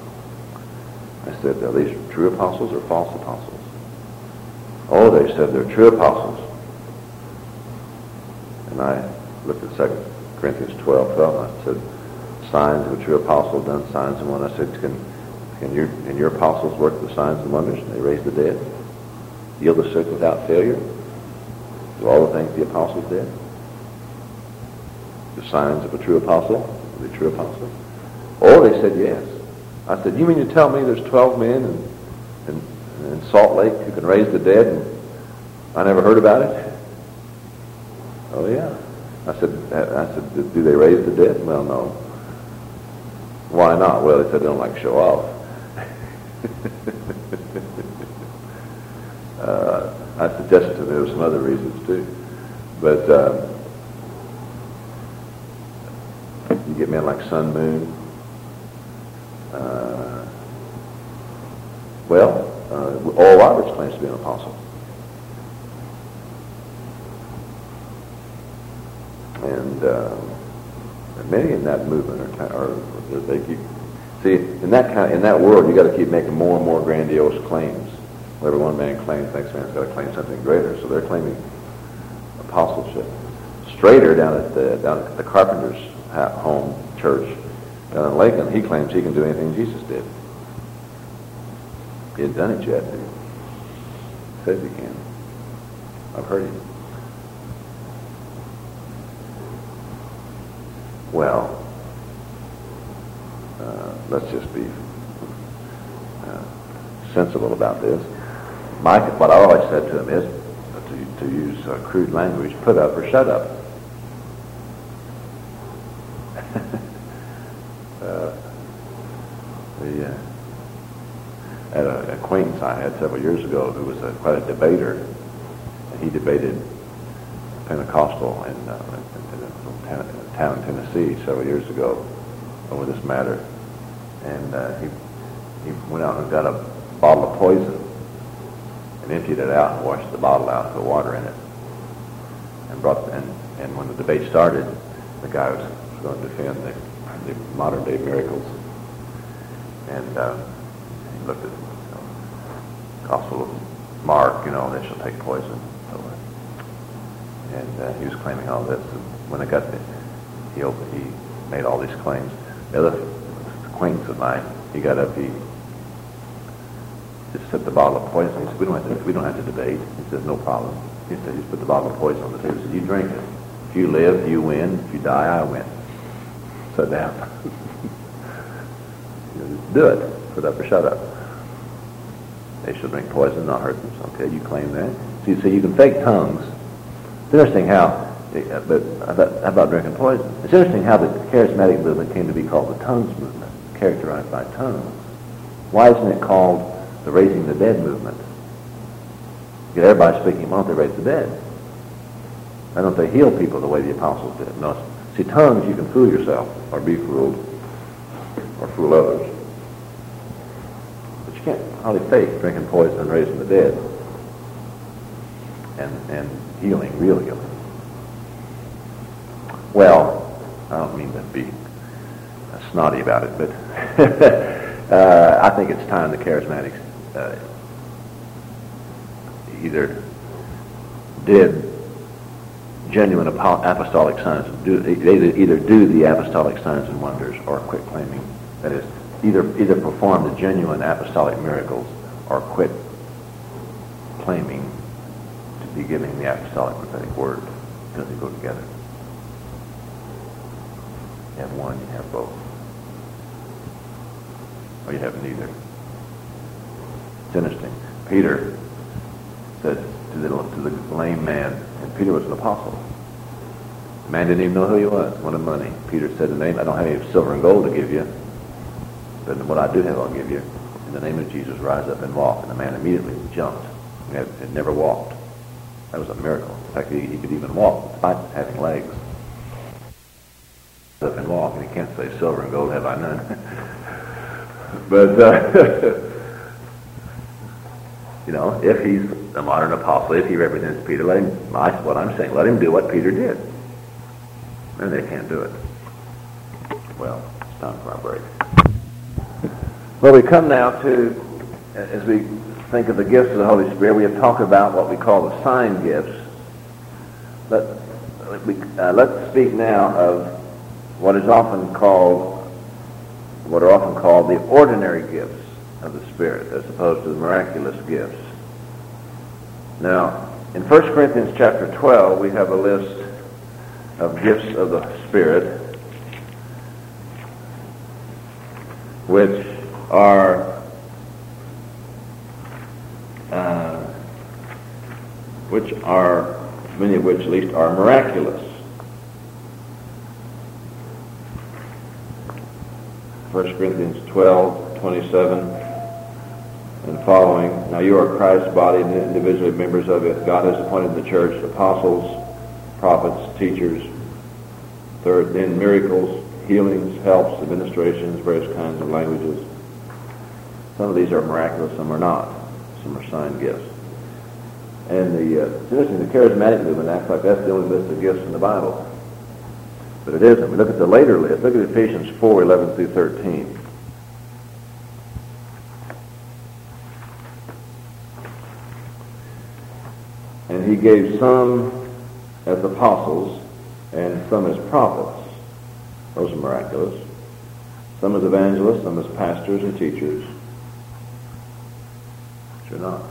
I said, are these true apostles or false apostles? Oh, they said they're true apostles. And I looked at Second Corinthians twelve, twelve, and I said, signs of a true apostle done signs and wonders. I said, can, can, your, can your apostles work the signs and wonders? And they raise the dead, heal the sick without failure, do all the things the apostles did. The signs of a true apostle, the true apostle. Oh, they said yes. I said, you mean to tell me there's twelve men in, in, in Salt Lake who can raise the dead and I never heard about it? Oh, yeah. I said, I said, do they raise the dead? Well, no. Why not? Well, they said they don't like to show off. uh, I suggested to them there were some other reasons too. But uh, you get men like Sun Moon. Uh, well, uh, Oral Roberts claims to be an apostle. And uh, many in that movement are, are they keep see in that kind in that world you got to keep making more and more grandiose claims. Whatever one man claims, the next man's got to claim something greater. So they're claiming apostleship. Strader down at the down at the Carpenter's home church down in Lakeland, he claims he can do anything Jesus did. He hadn't done it yet. He says he can. I've heard him. Well, uh, let's just be uh, sensible about this. My, what I always said to him is, to, to use uh, crude language, put up or shut up. uh, the, uh, at an acquaintance I had several years ago who was a, quite a debater, and he debated Pentecostal in, uh, in, in a town in Tennessee several years ago over this matter, and uh, he he went out and got a bottle of poison and emptied it out and washed the bottle out and put water in it, and brought and and when the debate started, the guy was going to defend the, the modern day miracles, and uh, he looked at you know, Gospel of Mark, you know, they shall take poison. And uh, he was claiming all this. And when it got to, he opened, he made all these claims. The other acquaintance of mine, he got up, he just set the bottle of poison. He said, "We don't have to, we don't have to debate." He said, "No problem." He said, "He just put the bottle of poison on the table." He said, "You drink it. If you live, you win. If you die, I win." Sit down. Do it. Put up or shut up. They shall drink poison, not hurt them. Okay, you claim that. So you see, you can fake tongues. It's interesting how, but about, about drinking poison. It's interesting how the charismatic movement came to be called the tongues movement, characterized by tongues. Why isn't it called the raising the dead movement? Get everybody speaking, why don't they raise the dead? Why don't they heal people the way the apostles did? No, see, tongues you can fool yourself or be fooled or fool others. But you can't hardly fake drinking poison and raising the dead and and healing, real healing. Well, I don't mean to be snotty about it, but uh, I think it's time the charismatics uh, either did genuine apostolic signs, do, either, either do the apostolic signs and wonders, or quit claiming. That is, either either perform the genuine apostolic miracles, or quit claiming to be giving the apostolic prophetic word, because they go together. You have one, you have both, or you have neither. It's interesting. Peter said to the, to the lame man, and Peter was an apostle. The man didn't even know who he was, wanted money. Peter said, "In the name, I don't have any silver and gold to give you, but what I do have I'll give you. In the name of Jesus, rise up and walk." And the man immediately jumped. He had, had never walked. That was a miracle. In fact, he, he could even walk despite having legs. Up and walk, and he can't say, "Silver and gold have I none." But uh, you know, if he's a modern apostle, if he represents Peter, let him. I, what I'm saying, let him do what Peter did. And they can't do it. Well, it's time for our break. Well, we come now to, as we think of the gifts of the Holy Spirit, we have talked about what we call the sign gifts. Let, we, uh, let's speak now of what is often called, what are often called the ordinary gifts of the Spirit, as opposed to the miraculous gifts. Now, in First Corinthians chapter twelve, we have a list of gifts of the Spirit, which are uh, which are, many of which at least are miraculous. First Corinthians twelve, twenty-seven and following. Now you are Christ's body and individually members of it. God has appointed the church apostles, prophets, teachers. Third, then miracles, healings, helps, administrations, various kinds of languages. Some of these are miraculous, some are not. Some are sign gifts. And the, uh, it's interesting, the charismatic movement acts like that's the only list of gifts in the Bible. But it isn't. We look at the later list. Look at Ephesians four, eleven through thirteen. And he gave some as apostles and some as prophets. Those are miraculous. Some as evangelists, some as pastors and teachers. Which are not.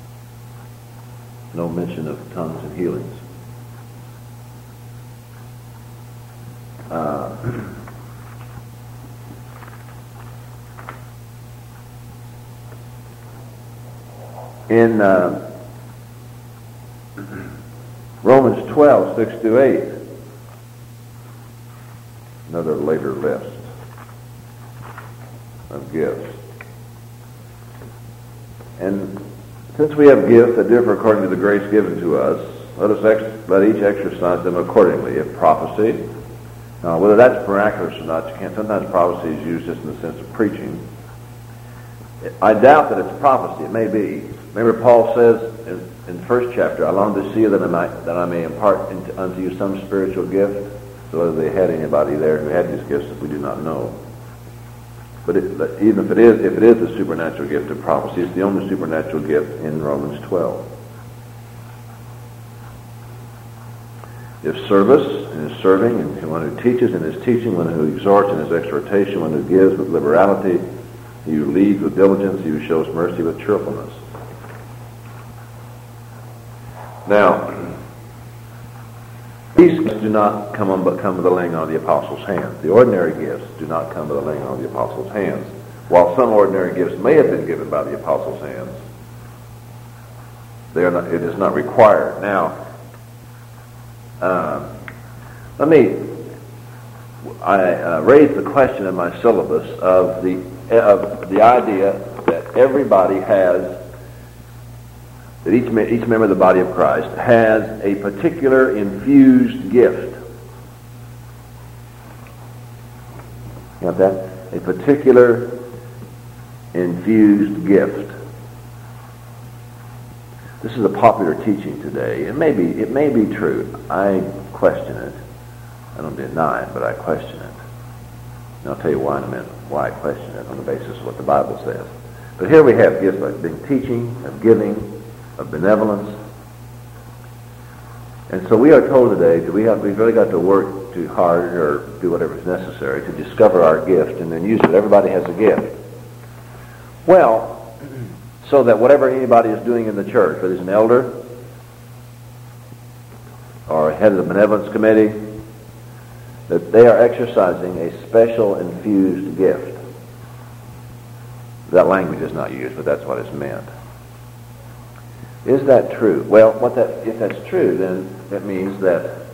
No mention of tongues and healings. Uh, in uh, Romans twelve, six through eight, another later list of gifts. And since we have gifts that differ according to the grace given to us, let us ex- let each exercise them accordingly. If prophecy, now whether that's miraculous or not, you can't. Sometimes prophecy is used just in the sense of preaching. I doubt that it's prophecy. It may be. Remember, Paul says in, in the first chapter, "I long to see you that I might, that I may impart into, unto you some spiritual gift." So whether they had anybody there who had these gifts, we do not know. But, it, but even if it is, if it is the supernatural gift of prophecy, it's the only supernatural gift in Romans twelve. If service in his serving, and one who teaches in his teaching, one who exhorts in his exhortation, one who gives with liberality, he who leads with diligence, he who shows mercy with cheerfulness. Now, these gifts do not come, on, but come with the laying on of the apostles' hands. The ordinary gifts do not come with the laying on of the apostles' hands. While some ordinary gifts may have been given by the apostles' hands, they are not, it is not required. Now, uh, let me, I uh, raised the question in my syllabus of the, of the idea that everybody has, that each, each member of the body of Christ has a particular infused gift. You got that? A particular infused gift. This is a popular teaching today. It may be, it may be true. I question it. I don't deny it, but I question it. And I'll tell you why in a minute, why I question it on the basis of what the Bible says. But here we have gifts like being teaching, of giving, of benevolence. And so we are told today that we have, we've really got to work too hard or do whatever is necessary to discover our gift and then use it. Everybody has a gift. Well, so that whatever anybody is doing in the church, whether he's an elder or head of the benevolence committee, that they are exercising a special infused gift. That language is not used, but that's what is meant. Is that true? Well, what that, if that's true, then that means that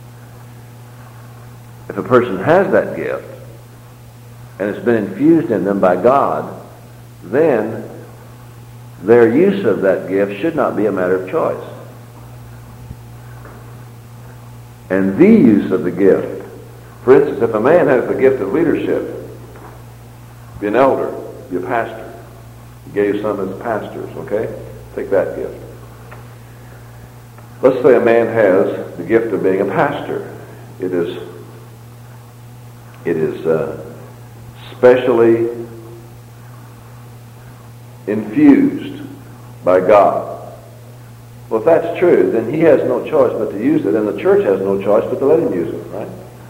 if a person has that gift and it's been infused in them by God, then their use of that gift should not be a matter of choice. And the use of the gift, for instance, if a man has the gift of leadership, be an elder, be a pastor, he gave some as pastors, okay? Take that gift. Let's say a man has the gift of being a pastor. It is, it is uh, specially infused by God. Well, if that's true, then he has no choice but to use it, and the church has no choice but to let him use it, right?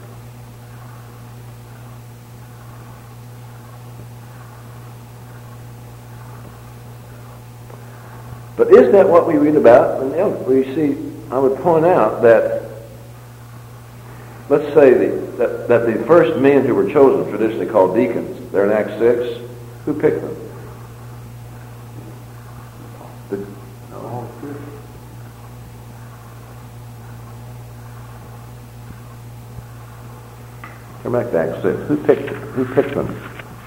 But is that what we read about? And we see, I would point out that, let's say the, that, that the first men who were chosen, traditionally called deacons, they're in Acts six, who picked them? The, no. Come back to Acts six. Who picked them? Who picked them?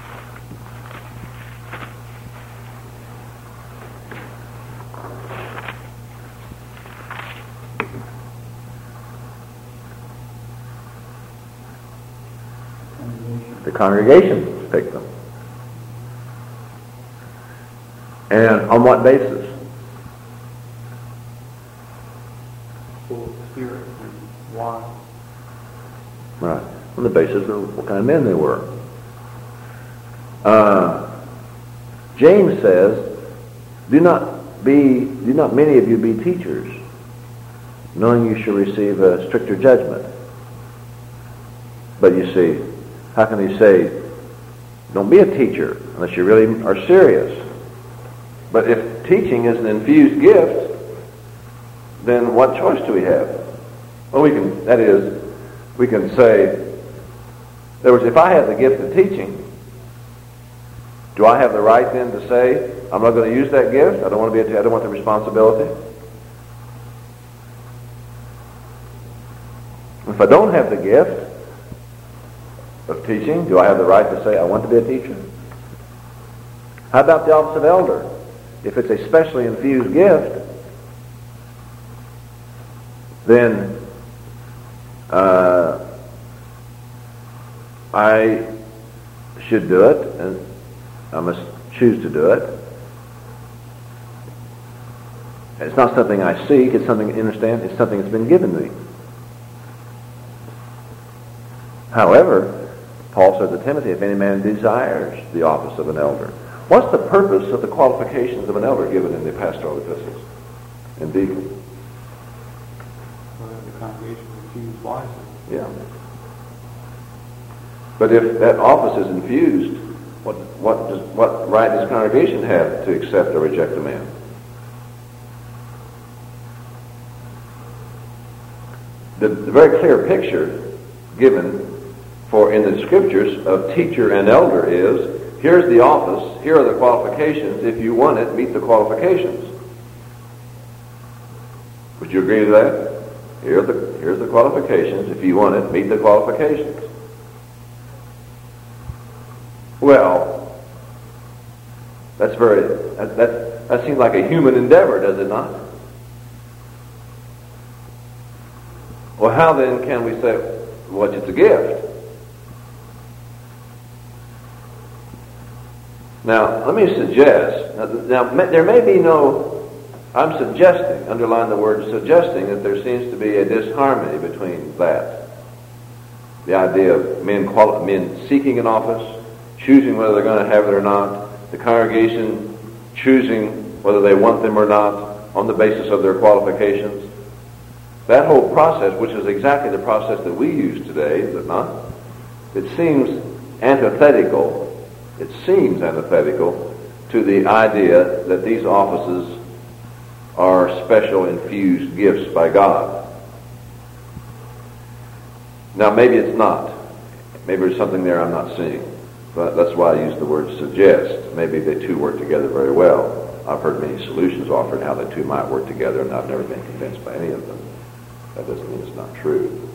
The congregation picked them. And on what basis? Full of spirit and wise. Right. On the basis of what kind of men they were. Uh, James says, do not be, do not many of you be teachers, knowing you shall receive a stricter judgment. But you see, how can he say, don't be a teacher unless you really are serious? But if teaching is an infused gift, then what choice do we have? Well, we can, that is, we can say, in other words, if I have the gift of teaching, do I have the right then to say, I'm not going to use that gift? I don't want to be a, I don't want the responsibility. If I don't have the gift of teaching, do I have the right to say I want to be a teacher? How about the office of elder? If it's a specially infused gift, then uh, I should do it, and I must choose to do it. It's not something I seek, it's something I understand, it's something that's been given me. However, Paul said to Timothy, if any man desires the office of an elder. What's the purpose of the qualifications of an elder given in the pastoral epistles and deacon? So that the congregation would choose wisely. Yeah. But if that office is infused, what what does what right does the congregation have to accept or reject a man? The, the very clear picture given for in the scriptures of teacher and elder is, here's the office, here are the qualifications, if you want it, meet the qualifications. Would you agree to that? Here are the, here's the qualifications, if you want it, meet the qualifications. Well, that's very, that, that, that seems like a human endeavor, does it not? Well, how then can we say, well, it's a gift? Now, let me suggest, now, now there may be no, I'm suggesting, underline the word suggesting, that there seems to be a disharmony between that. the idea of men, quali- men seeking an office, choosing whether they're going to have it or not, the congregation choosing whether they want them or not on the basis of their qualifications. That whole process, which is exactly the process that we use today, is it not? It seems antithetical, it seems antithetical to the idea that these offices are special infused gifts by God. Now, maybe it's not. Maybe there's something there I'm not seeing. But that's why I use the word suggest. Maybe they two work together very well. I've heard many solutions offered how the two might work together, and I've never been convinced by any of them. That doesn't mean it's not true.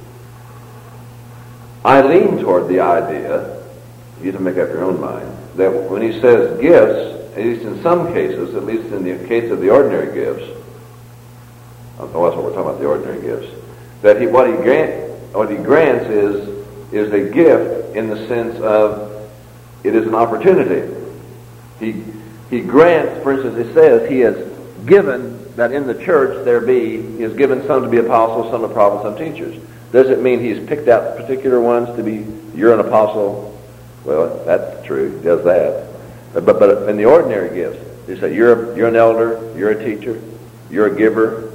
I lean toward the idea, you can make up your own mind, that when he says gifts, at least in some cases, at least in the case of the ordinary gifts, oh, that's what we're talking about, the ordinary gifts, that he, what he grant, what he grants is is a gift in the sense of it is an opportunity. He he grants, for instance, it says he has given that in the church there be, he has given some to be apostles, some to prophets, some teachers. Does it mean he's picked out particular ones to be, you're an apostle? Well, that's true, he does that. But but, but in the ordinary gifts, he said you're a, you're an elder, you're a teacher, you're a giver.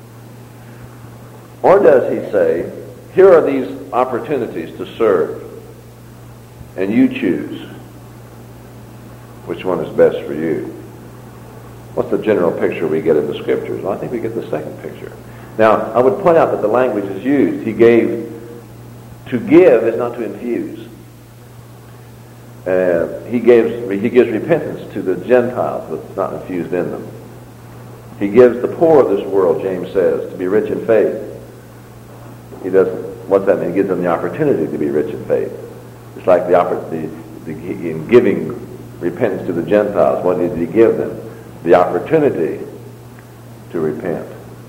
Or does he say, here are these opportunities to serve, and you choose which one is best for you? What's the general picture we get in the Scriptures? Well, I think we get the second picture. Now, I would point out that the language is used. He gave, to give is not to infuse. Uh, he gives he gives repentance to the Gentiles, but it's not infused in them. He gives the poor of this world, James says, to be rich in faith. He doesn't. What's that mean? He gives them the opportunity to be rich in faith. It's like the opportunity in giving repentance to the Gentiles. What did he give them? The opportunity to repent.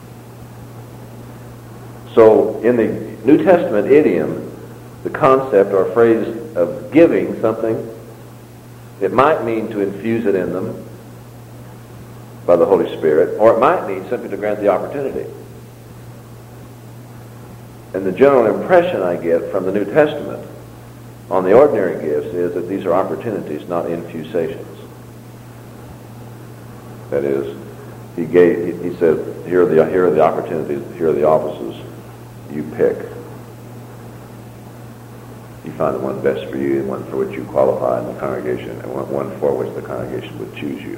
So in the New Testament idiom, the concept or phrase of giving something, it might mean to infuse it in them by the Holy Spirit, or it might mean simply to grant the opportunity. And the general impression I get from the New Testament on the ordinary gifts is that these are opportunities, not infusations. That is, he gave. He, he said, "Here are the here are the opportunities. Here are the offices. You pick. You find the one best for you, and one for which you qualify in the congregation, and one, one for which the congregation would choose you."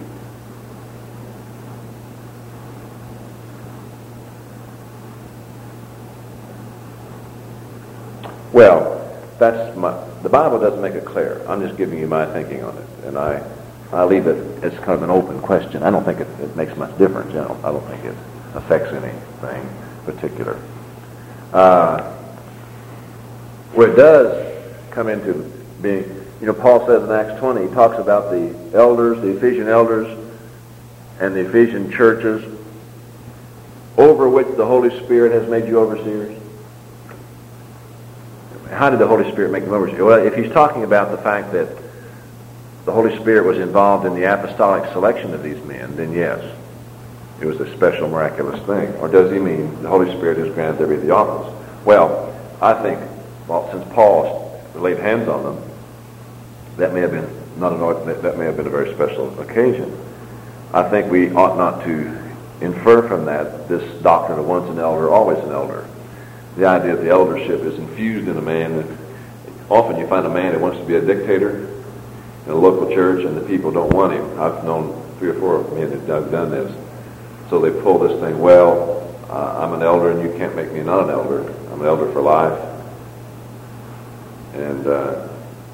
Well, that's my. The Bible doesn't make it clear. I'm just giving you my thinking on it, and I, I leave it as kind of an open question. I don't think it, it makes much difference. You know, I don't think it affects anything particular. Uh, where it does come into being, you know, Paul says in Acts twenty, he talks about the elders, the Ephesian elders, and the Ephesian churches, over which the Holy Spirit has made you overseers. How did the Holy Spirit make them overseers? Well, if he's talking about the fact that the Holy Spirit was involved in the apostolic selection of these men, then yes, it was a special miraculous thing. Or does he mean the Holy Spirit has granted every the office? Well, I think, well, since Paul laid hands on them, that may have been not an that may have been a very special occasion. I think we ought not to infer from that this doctrine of once an elder, always an elder. The idea that the eldership is infused in a man. Often you find a man who wants to be a dictator in a local church, and the people don't want him. I've known three or four men that have done this. So they pull this thing, well, uh, I'm an elder and you can't make me not an elder. I'm an elder for life. And uh,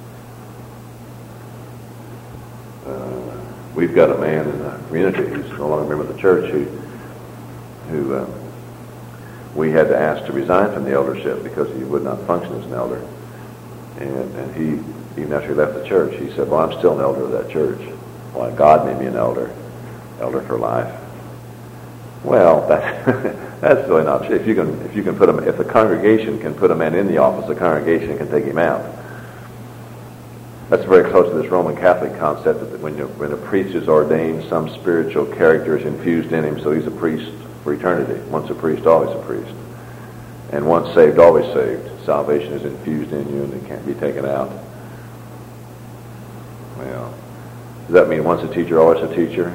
uh, we've got a man in the community who's no longer a member of the church who, who uh, we had to ask to resign from the eldership because he would not function as an elder. And, and he, even after he left the church, he said, well, I'm still an elder of that church. Well, God made me an elder, elder for life. Well, that's that's really not true. If you can, if you can put him, if the congregation can put a man in the office, the congregation can take him out. That's very close to this Roman Catholic concept that when you, when a priest is ordained, some spiritual character is infused in him, so he's a priest for eternity. Once a priest, always a priest. And once saved, always saved. Salvation is infused in you and it can't be taken out. Well, does that mean once a teacher, always a teacher?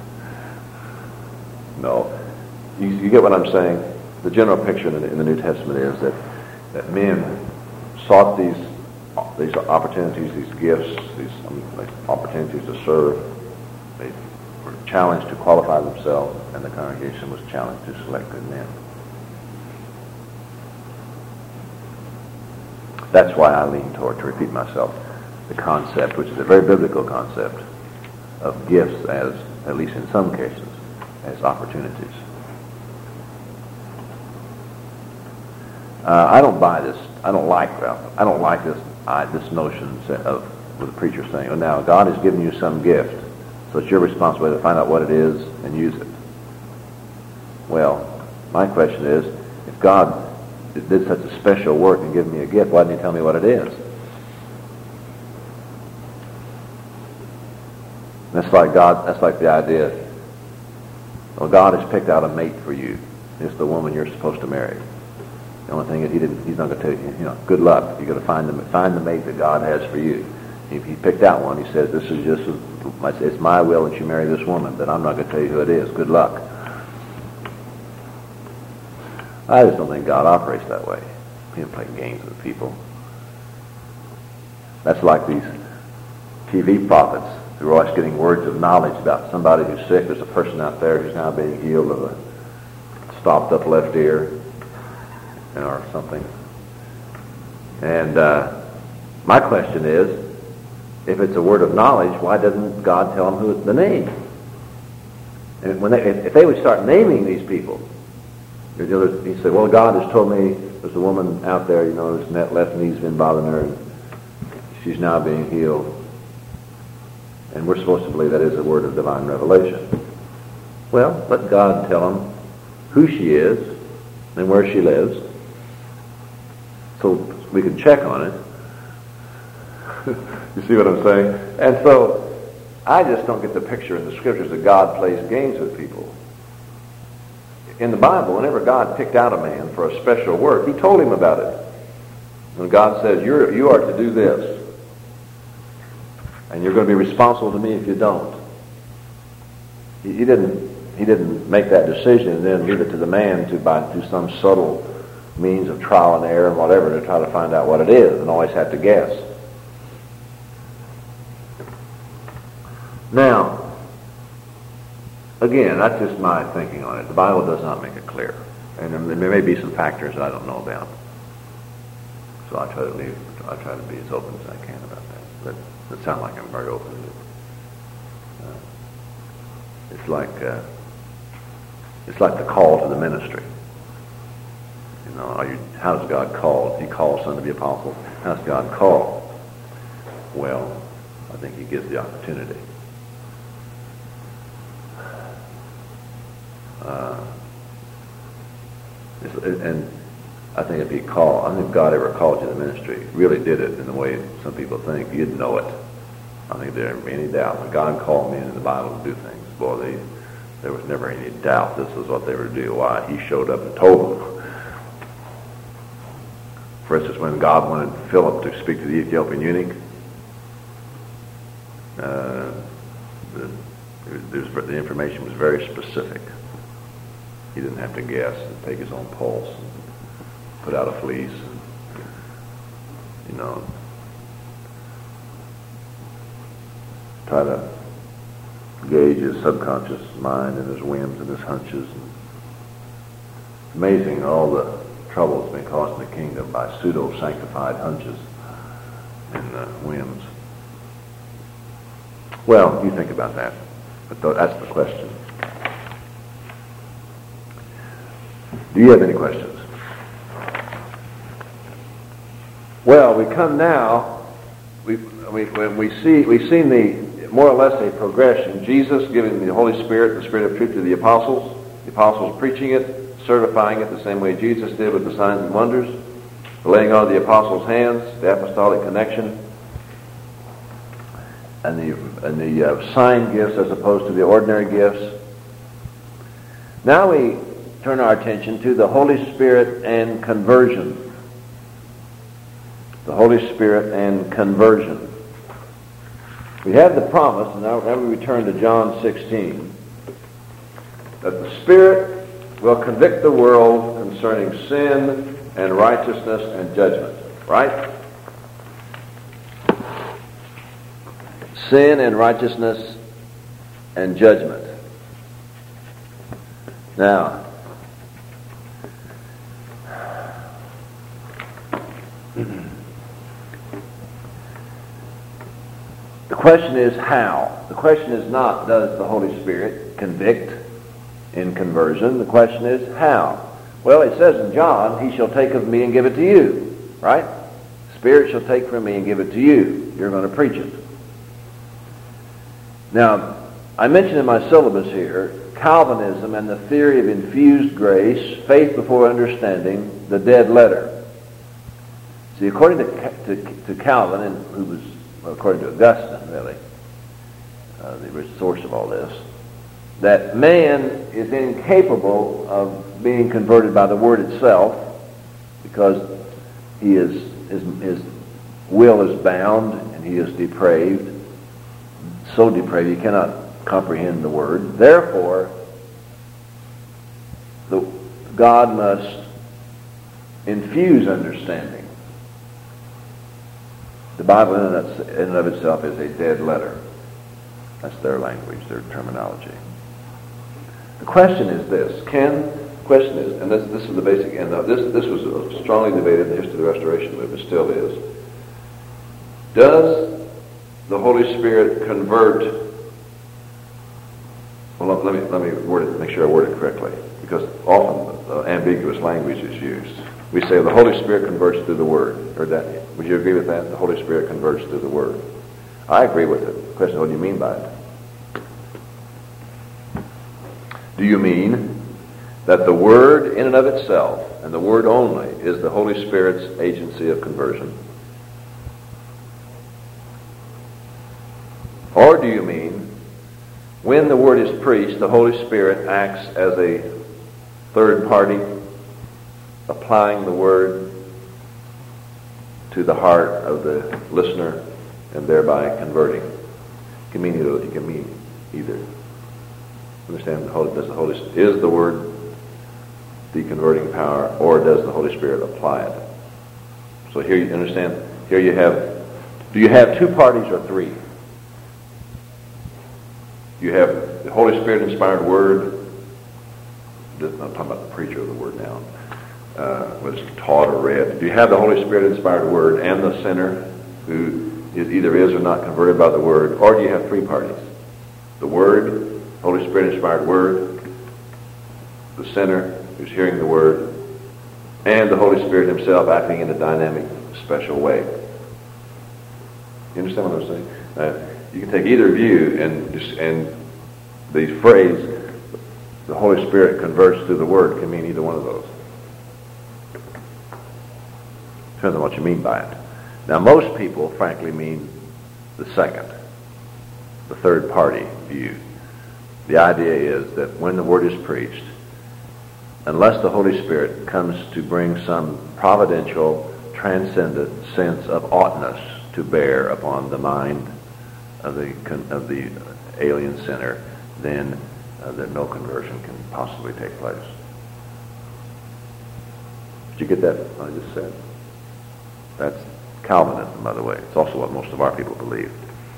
No. You, you get what I'm saying? The general picture in the, in the New Testament is that, that men sought these these opportunities, these gifts, these um, opportunities to serve. They were challenged to qualify themselves, and the congregation was challenged to select good men. That's why I lean toward, to repeat myself, the concept, which is a very biblical concept, of gifts as, at least in some cases, as opportunities. Uh, I don't buy this. I don't like. I don't like this. I, this notion of with the preacher saying, "Oh, now God has given you some gift, so it's your responsibility to find out what it is and use it." Well, my question is, if God did such a special work and give me a gift, why didn't He tell me what it is? That's like God. That's like the idea. Well, God has picked out a mate for you. It's the woman you're supposed to marry. The only thing is, he didn't. He's not going to tell you. You know, good luck. You got to find the find the mate that God has for you. If He picked out one, He says, "This is just it's my will that you marry this woman, but I'm not going to tell you who it is. Good luck." I just don't think God operates that way. He doesn't play games with people. That's like these T V prophets who are always getting words of knowledge about somebody who's sick. There's a person out there who's now being healed of a stopped up left ear, or something. And uh, my question is, if it's a word of knowledge, why doesn't God tell them who the name? And when they, if, if they would start naming these people, he said, "Well, God has told me there's a woman out there, you know, whose left knee's been bothering her, and she's now being healed." And we're supposed to believe that is a word of divine revelation. Well, let God tell them who she is and where she lives, so we can check on it. You see what I'm saying? And so I just don't get the picture in the Scriptures that God plays games with people. In the Bible, whenever God picked out a man for a special work, He told him about it. When God says, You're, you are to do this, and you're going to be responsible to me if you don't. He, he didn't He didn't make that decision and then leave it to the man to, by through some subtle means of trial and error and whatever, to try to find out what it is, and always have to guess. Now, again, that's just my thinking on it. The Bible does not make it clear, and there may be some factors that I don't know about. So I try to leave. I try to be as open as I can about that. But it sounds like I'm very open. Uh, it's like uh, it's like the call to the ministry. You know, are you, how does God call? He calls some to be apostles. How does God call? Well, I think He gives the opportunity. Uh, and I think if He called, I think if God ever called you to the ministry, really did it in the way some people think, you'd know it. I don't think there would be any doubt. When God called men in the Bible to do things, boy, they, there was never any doubt this was what they were to do. Why? He showed up and told them. For instance, when God wanted Philip to speak to the Ethiopian eunuch, uh, the, it was, the information was very specific. He didn't have to guess and take his own pulse and put out a fleece and, you know, try to gauge his subconscious mind and his whims and his hunches. And amazing all the trouble that's been caused in the kingdom by pseudo-sanctified hunches and uh, whims. Well, you think about that, but th- that's the question. Do you have any questions? Well, we come now. We, we when we see we've seen the more or less a progression. Jesus giving the Holy Spirit, the Spirit of truth, to the apostles. The apostles preaching it, certifying it the same way Jesus did with the signs and wonders. The laying on of the apostles' hands, the apostolic connection, and the and the uh, sign gifts as opposed to the ordinary gifts. Now we turn our attention to the Holy Spirit and conversion. The Holy Spirit and conversion. We have the promise, and now, now we return to John sixteen, that the Spirit will convict the world concerning sin and righteousness and judgment. Right? Sin and righteousness and judgment. Now, the question is how. The question is not, does the Holy Spirit convict in conversion? The question is how. Well, it says in John, he shall take of me and give it to you. Right? Spirit shall take from me and give it to you. You're going to preach it. Now, I mentioned in my syllabus here, Calvinism and the theory of infused grace, faith before understanding, the dead letter. See, according to, to, to Calvin, and who was, well, according to Augustine, really, uh, the source of all this, that man is incapable of being converted by the Word itself because he is, his, his will is bound and he is depraved, so depraved he cannot comprehend the Word. Therefore, the, God must infuse understanding. The Bible in and in and of itself is a dead letter. That's their language, their terminology. The question is this: Can question is, and this, this is the basic end of this. This was strongly debated in the history of the Restoration movement, still is. Does the Holy Spirit convert? Well, let me let me word it, make sure I word it correctly, because often uh, ambiguous language is used. We say the Holy Spirit converts through the Word. Or that, would you agree with that? The Holy Spirit converts through the Word. I agree with it. The question is, what do you mean by it? Do you mean that the Word in and of itself, and the Word only, is the Holy Spirit's agency of conversion? Or do you mean when the Word is preached, the Holy Spirit acts as a third party, applying the Word to the heart of the listener and thereby converting? It can mean either. It can mean either. Understand? The Holy, does the Holy is the Word the converting power, or does the Holy Spirit apply it? So here you understand. Here you have. Do you have two parties or three? You have the Holy Spirit inspired Word. I'm talking about the preacher of the Word now. Uh, whether it's taught or read. Do you have the Holy Spirit inspired Word and the sinner who is, either is or not converted by the Word? Or do you have three parties? The Word, Holy Spirit inspired Word, the sinner who's hearing the Word, and the Holy Spirit himself acting in a dynamic, special way. You understand what I'm saying? Uh, you can take either view, and just, and the phrase, the Holy Spirit converts through the Word, can mean either one of those. Depends on what you mean by it. Now, most people, frankly, mean the second, the third party view. The idea is that when the Word is preached, unless the Holy Spirit comes to bring some providential, transcendent sense of oughtness to bear upon the mind of the of the alien sinner, then uh, that no conversion can possibly take place. Did you get that, what I just said? That's Calvinism, by the way. It's also what most of our people believe.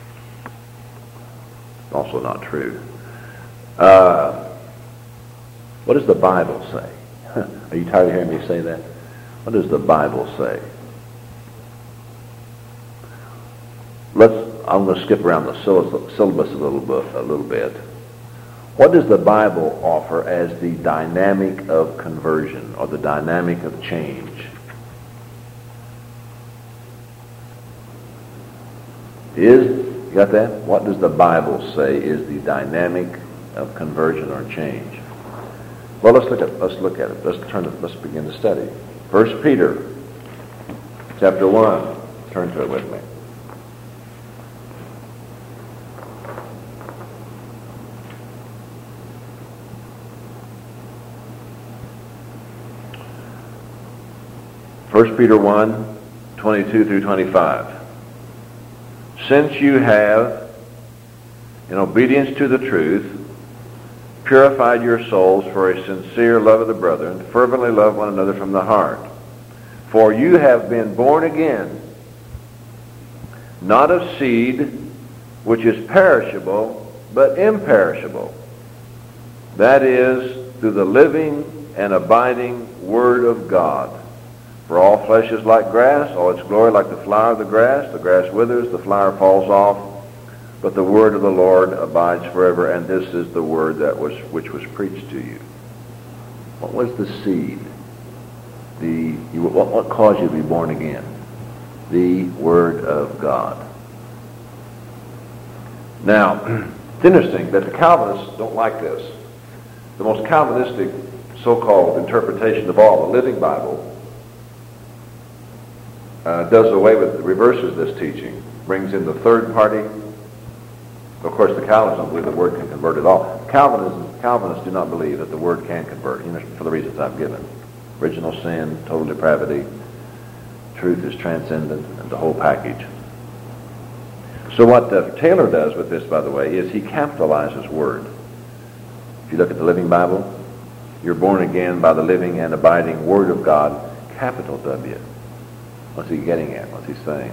It's also not true. Uh, what does the Bible say? Are you tired of hearing me say that? What does the Bible say? Let's. I'm going to skip around the syllabus a little bit. A little bit. What does the Bible offer as the dynamic of conversion or the dynamic of change? Is, you got that? What does the Bible say is the dynamic of conversion or change? Well, let's look at let's look at it. Let's turn to, let's begin to study. First Peter, chapter one. Turn to it with me. First Peter one, twenty-two through twenty-five. Since you have, in obedience to the truth, purified your souls for a sincere love of the brethren, fervently love one another from the heart. For you have been born again, not of seed which is perishable, but imperishable. That is, through the living and abiding Word of God. For all flesh is like grass, all its glory like the flower of the grass. The grass withers, the flower falls off, but the word of the Lord abides forever, and this is the word that was which was preached to you. What was the seed? The you, what, what caused you to be born again? The Word of God. Now, it's interesting that the Calvinists don't like this. The most Calvinistic so-called interpretation of all, the Living Bible, uh, does away with, reverses this teaching, brings in the third party. Of course, the Calvinists don't believe the Word can convert at all. Calvinism, Calvinists do not believe that the Word can convert, you know, for the reasons I've given. Original sin, total depravity, truth is transcendent, and the whole package. So what uh, Taylor does with this, by the way, is he capitalizes Word. If you look at the Living Bible, you're born again by the living and abiding Word of God, capital W. What's he getting at? What's he saying?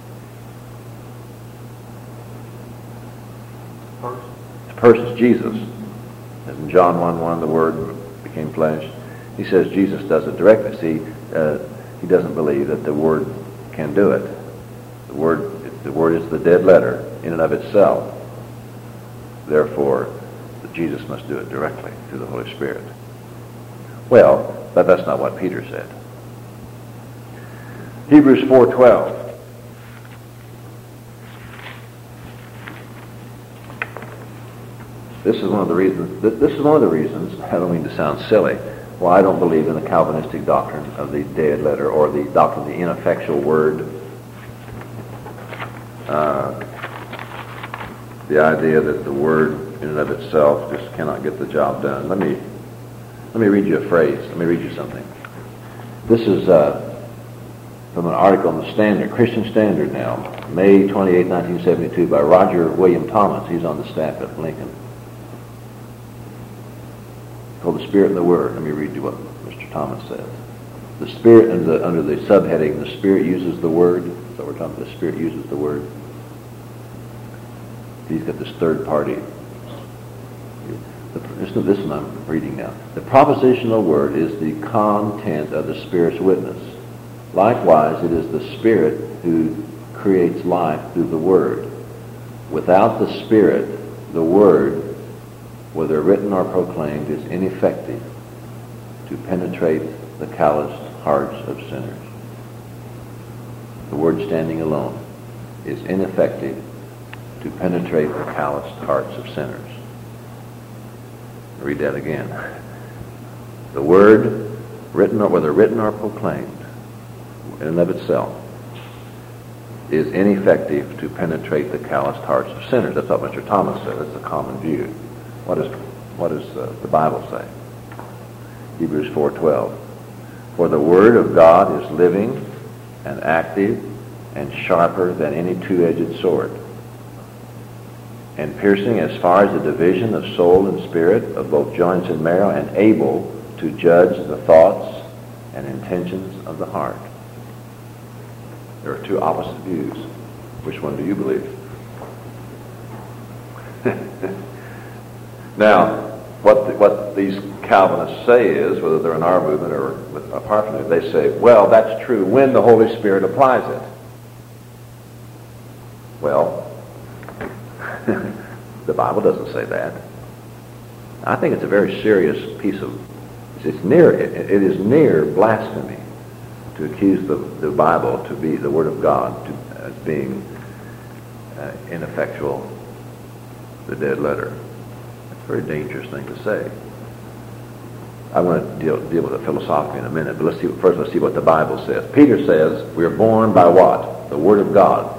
Person. The person's Jesus. As in John one one, the Word became flesh. He says Jesus does it directly. See, uh, he doesn't believe that the Word can do it. The Word, the Word is the dead letter in and of itself. Therefore, Jesus must do it directly through the Holy Spirit. Well, but that's not what Peter said. Hebrews four twelve. This is one of the reasons. This is one of the reasons. I don't mean to sound silly. Well, I don't believe in the Calvinistic doctrine of the dead letter or the doctrine of the ineffectual word. Uh, the idea that the word in and of itself just cannot get the job done. Let me let me read you a phrase. Let me read you something. This is uh, from an article in the Standard, Christian Standard now, May twenty-eighth, nineteen seventy-two, by Roger William Thomas. He's on the staff at Lincoln. Called The Spirit and the Word. Let me read you what Mister Thomas says. The Spirit, under the, under the subheading, the Spirit uses the Word. So we're talking about the Spirit uses the Word. He's got this third party. This, this one I'm reading now. The propositional word is the content of the Spirit's witness. Likewise, it is the Spirit who creates life through the Word. Without the Spirit, the Word, whether written or proclaimed, is ineffective to penetrate the calloused hearts of sinners. The Word standing alone is ineffective to penetrate the calloused hearts of sinners. I'll read that again. The Word, written or whether written or proclaimed, in and of itself, is ineffective to penetrate the calloused hearts of sinners. That's what Mister Thomas said. That's a common view. What does what does uh, the Bible say? Hebrews four twelve. For the Word of God is living and active and sharper than any two-edged sword, and piercing as far as the division of soul and spirit, of both joints and marrow, and able to judge the thoughts and intentions of the heart. There are two opposite views. Which one do you believe? Now, what the, what these Calvinists say is, whether they're in our movement or apart from it, they say, well, that's true when the Holy Spirit applies it. Well, the Bible doesn't say that. I think it's a very serious piece of, it's near, it, it is near blasphemy to accuse the, the Bible to be the Word of God to, as being uh, ineffectual, the dead letter. It's a very dangerous thing to say. I want to deal, deal with it philosophically in a minute, but let's see, first let's see what the Bible says. Peter says we are born by what? The Word of God.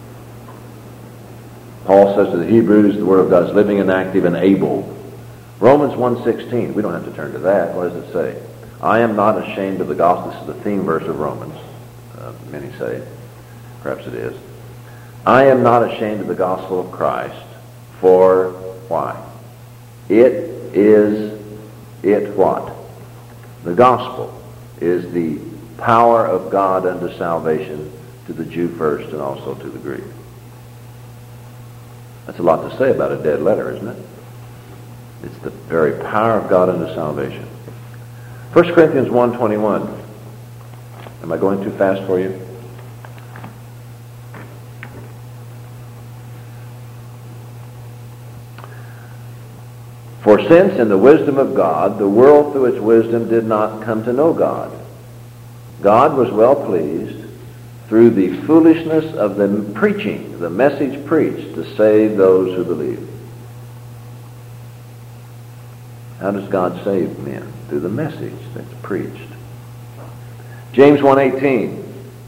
Paul says to the Hebrews, the Word of God is living and active and able. Romans one sixteen, we don't have to turn to that. What does it say? I am not ashamed of the gospel. This is the theme verse of Romans. Uh, many say, perhaps it is. I am not ashamed of the gospel of Christ, for why? It is, it what? The gospel is the power of God unto salvation to the Jew first and also to the Greek. That's a lot to say about a dead letter, isn't it? It's the very power of God unto salvation. First Corinthians one twenty-one. Am I going too fast for you? For since in the wisdom of God, the world through its wisdom did not come to know God, God was well pleased through the foolishness of the preaching, the message preached, to save those who believe. How does God save men? Through the message that's preached. James one eighteen.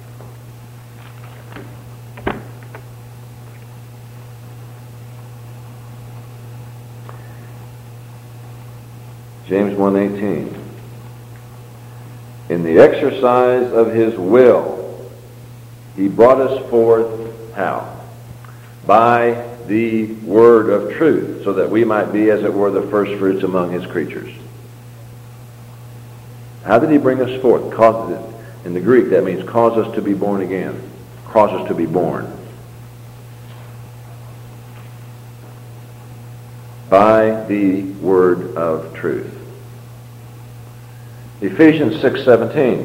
James one eighteen. In the exercise of his will, he brought us forth, how? By the word of truth, so that we might be, as it were, the first fruits among his creatures. How did he bring us forth? Cause, in the Greek, that means cause us to be born again. Cause us to be born. By the word of truth. Ephesians six seventeen.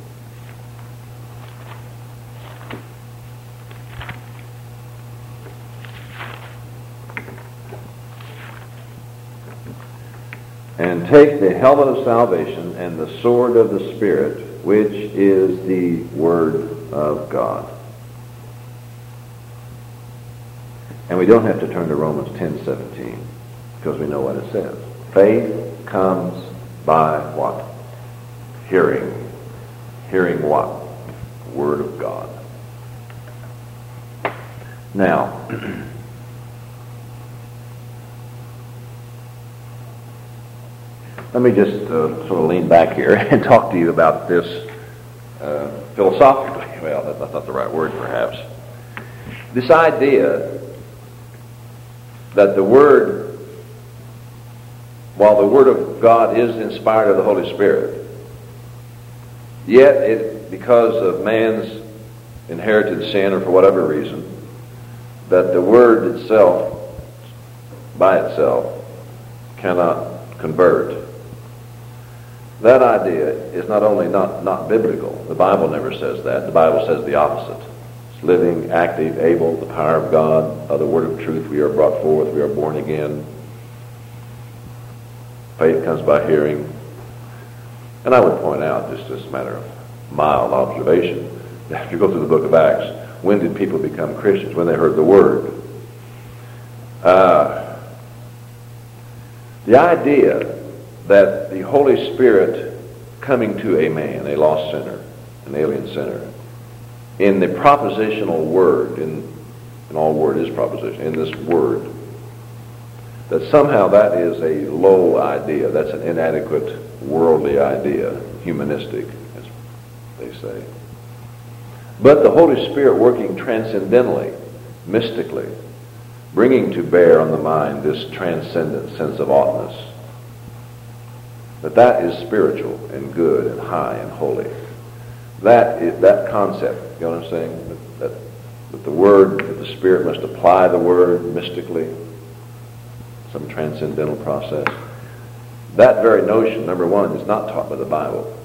And take the helmet of salvation and the sword of the Spirit, which is the Word of God. And we don't have to turn to Romans ten seventeen, because we know what it says. Faith comes by what? Hearing. Hearing what? The Word of God. Now, let me just uh, sort of lean back here and talk to you about this uh, philosophically. Well, that's not the right word, perhaps. This idea that the Word, while the Word of God is inspired of the Holy Spirit, yet it, because of man's inherited sin or for whatever reason, that the Word itself, by itself, cannot convert. That idea is not only not, not biblical. The Bible never says that. The Bible says the opposite. It's living, active, able, the power of God, of the word of truth. We are brought forth. We are born again. Faith comes by hearing. And I would point out, just as a matter of mild observation, if you go through the book of Acts, when did people become Christians? When they heard the word. Uh, the idea that the Holy Spirit coming to a man, a lost sinner, an alien sinner, in the propositional word, in, in all word is proposition, in this word, that somehow that is a low idea, that's an inadequate worldly idea, humanistic, as they say. But the Holy Spirit working transcendentally, mystically, bringing to bear on the mind this transcendent sense of oughtness, that that is spiritual and good and high and holy. That is, that concept, you know what I'm saying? That, that, that the Word, that the Spirit must apply the Word mystically, some transcendental process. That very notion, number one, is not taught by the Bible.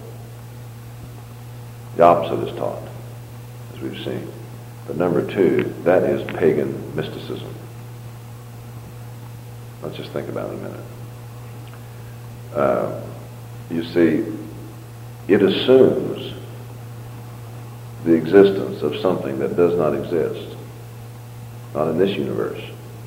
The opposite is taught, as we've seen. But number two, that is pagan mysticism. Let's just think about it a minute. Uh, you see, it assumes the existence of something that does not exist, not in this universe.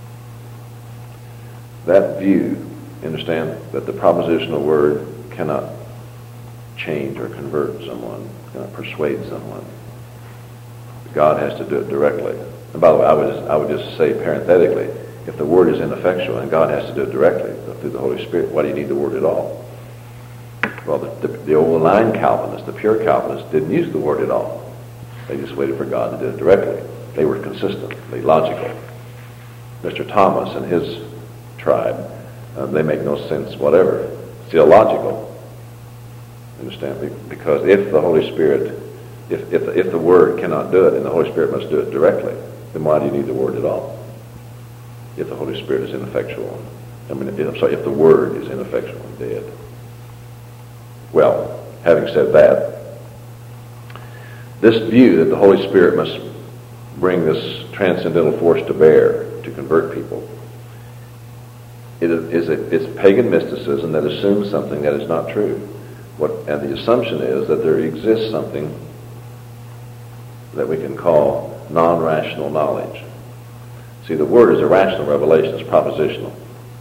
That view, understand that the propositional word cannot change or convert someone, cannot persuade someone. God has to do it directly. And by the way, I would just, I would just say parenthetically, if the word is ineffectual and God has to do it directly through the Holy Spirit, why do you need the word at all? Well, the, the, the old line Calvinists, the pure Calvinists, didn't use the word at all. They just waited for God to do it directly. They were consistently logical. Mister Thomas and his tribe, uh, they make no sense whatever. It's illogical. Understand? Because if the Holy Spirit, if, if, if the Word cannot do it and the Holy Spirit must do it directly, then why do you need the Word at all? If the Holy Spirit is ineffectual. I mean, I'm sorry, if the Word is ineffectual and dead. Well, having said that, this view that the Holy Spirit must bring this transcendental force to bear to convert people, it is a, it's pagan mysticism that assumes something that is not true. What, and the assumption is that there exists something that we can call non-rational knowledge. See, the word is a rational revelation. It's propositional.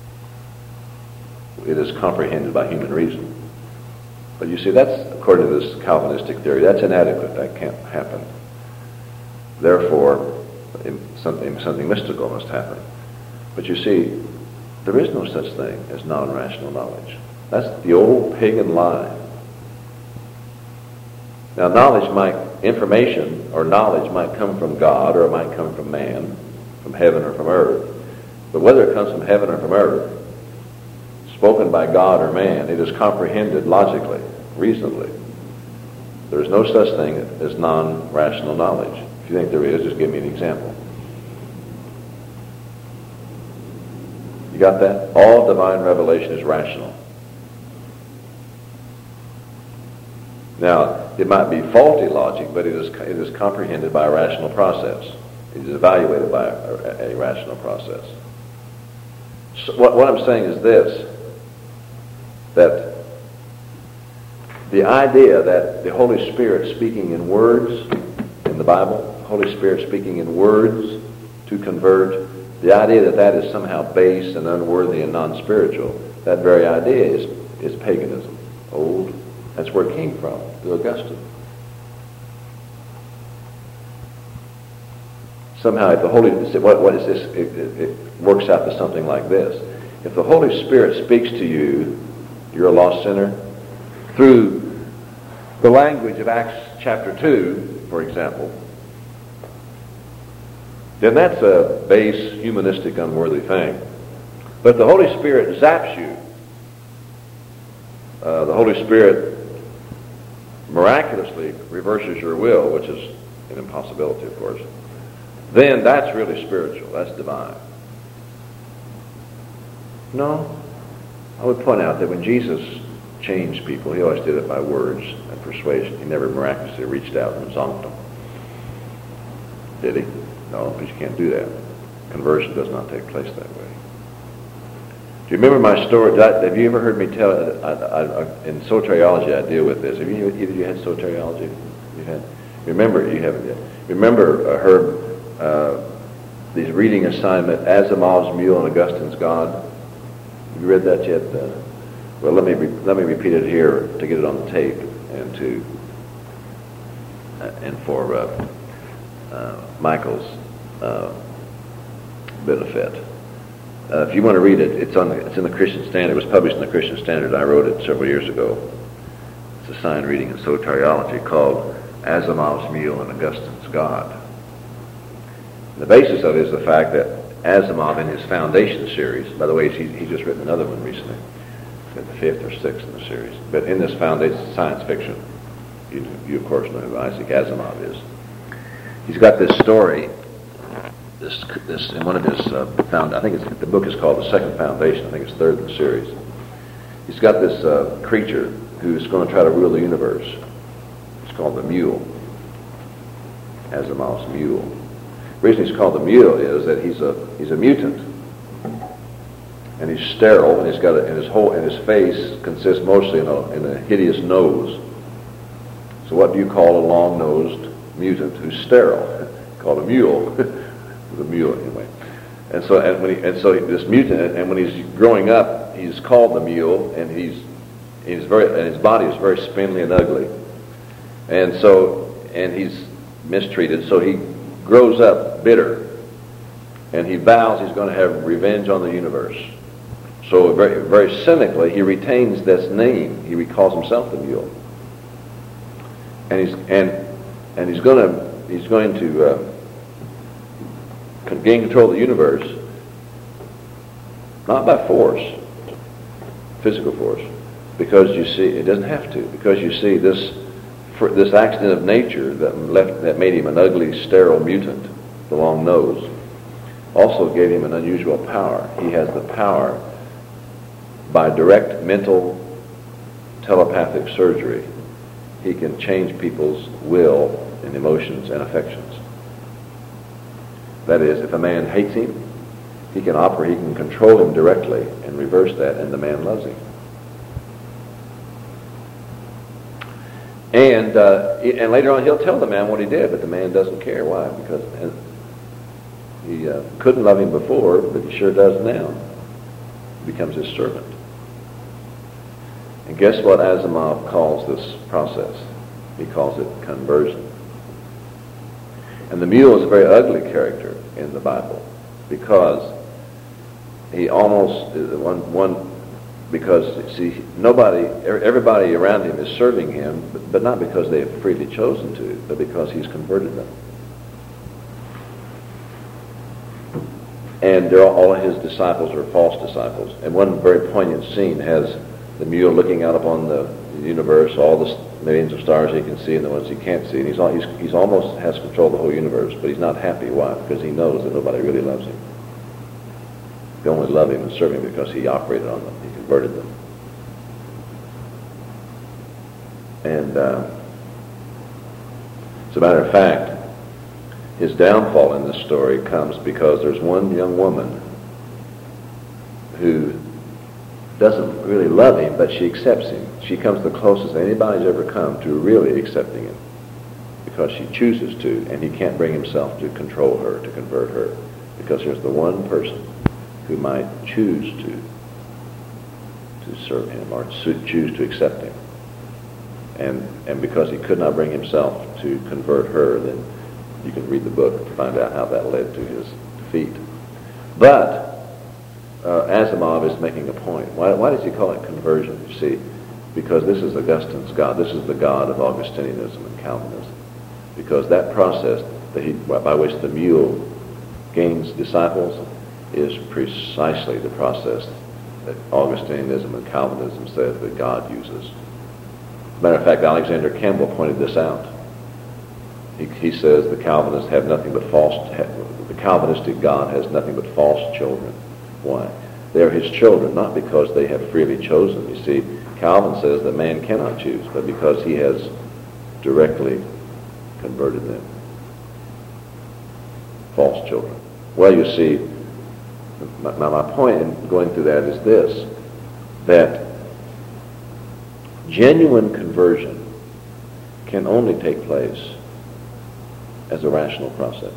It is comprehended by human reason. But you see, that's, according to this Calvinistic theory, that's inadequate. That can't happen. Therefore, something, something mystical must happen. But you see, there is no such thing as non-rational knowledge. That's the old pagan lie. Now, knowledge might, information or knowledge might come from God, or it might come from man, from heaven or from earth. But whether it comes from heaven or from earth, spoken by God or man, it is comprehended logically, reasonably. There is no such thing as non-rational knowledge. If you think there is, just give me an example. You got that? All divine revelation is rational. Now, it might be faulty logic, but it is, it is comprehended by a rational process. It is evaluated by a, a rational process. So what, what I'm saying is this, that the idea that the Holy Spirit speaking in words in the Bible, the Holy Spirit speaking in words to convert, the idea that that is somehow base and unworthy and non-spiritual, that very idea is, is paganism, old. That's where it came from, through Augustine. Somehow, if the Holy, what, what is this? It, it, it works out to something like this. If the Holy Spirit speaks to you, you're a lost sinner, through the language of Acts chapter two, for example, then that's a base, humanistic, unworthy thing. But the Holy Spirit zaps you. Uh, the Holy Spirit miraculously reverses your will, which is an impossibility, of course. Then that's really spiritual. That's divine. No. I would point out that when Jesus changed people, he always did it by words and persuasion. He never miraculously reached out and zonked them. Did he? No, because you can't do that. Conversion does not take place that way. Do you remember my story? I, have you ever heard me tell, I, I, I, in soteriology I deal with this. Have you, either of you had soteriology? You had? Remember, you haven't yet. Remember, uh, Herb, uh, this reading assignment, Asimov's Mule and Augustine's God? Have you read that yet? Uh, well, let me re- let me repeat it here to get it on the tape and to uh, and for uh, uh, Michael's uh, benefit. Uh, if you want to read it, it's on the, it's in the Christian Standard. It was published in the Christian Standard. I wrote it several years ago. It's a signed reading in soteriology called Asimov's Mule and Augustine's God. The basis of it is the fact that Asimov, in his Foundation series, by the way, he's, he's just written another one recently, the fifth or sixth in the series, but in this Foundation science fiction, you, you of course know who Isaac Asimov is. He's got this story, this this in one of his uh, found. I think it's, the book is called The Second Foundation. I think it's third in the series. He's got this uh, creature who's going to try to rule the universe. It's called the Mule, Asimov's Mule. The reason he's called the Mule is that he's a he's a mutant, and he's sterile, and he's got a, and his whole and his face consists mostly in a in a hideous nose. So what do you call a long-nosed mutant who's sterile? Called a mule. The mule anyway. And so and when he, and so this mutant, and when he's growing up, he's called the Mule, and he's he's very and his body is very spindly and ugly, and so and he's mistreated. So he grows up bitter, and he vows he's going to have revenge on the universe. So very, very cynically, he retains this name. He recalls himself the mule, and he's and and he's going to he's going to uh, gain control of the universe, not by force, physical force, because you see it doesn't have to. Because you see this for this accident of nature that left that made him an ugly, sterile mutant, the long nose, also gave him an unusual power. He has the power, by direct mental telepathic surgery, he can change people's will and emotions and affections. That is, if a man hates him, he can operate, he can control him directly and reverse that, and the man loves him. And uh, and later on, he'll tell the man what he did, but the man doesn't care. Why? Because he uh, couldn't love him before, but he sure does now. He becomes his servant. And guess what Asimov calls this process? He calls it conversion. And the mule is a very ugly character in the Bible because he almost one one because see nobody everybody around him is serving him, but, but not because they have freely chosen to, but because he's converted them. And they're all, all of his disciples are false disciples. And one very poignant scene has the mule looking out upon the universe, all the millions of stars he can see and the ones he can't see. And he's, all, he's, he's almost has control of the whole universe, but he's not happy. Why? Because he knows that nobody really loves him. They only love him and serve him because he operated on them. He converted them. And uh, as a matter of fact, his downfall in this story comes because there's one young woman who doesn't really love him, but she accepts him. She comes the closest anybody's ever come to really accepting him because she chooses to, and he can't bring himself to control her, to convert her, because there's the one person who might choose to to serve him or to choose to accept him. And and because he could not bring himself to convert her, then you can read the book to find out how that led to his defeat. But Uh, Asimov is making a point. Why, why does he call it conversion? You see, because this is Augustine's God. This is the God of Augustinianism and Calvinism. Because that process that he, by which the mule gains disciples is precisely the process that Augustinianism and Calvinism says that God uses. As a matter of fact, Alexander Campbell pointed this out. He, he says the Calvinists have nothing but false. The Calvinistic God has nothing but false children. Why? They are his children, not because they have freely chosen. You see, Calvin says that man cannot choose, but because he has directly converted them. False children. Well, you see, my, my point in going through that is this, that genuine conversion can only take place as a rational process.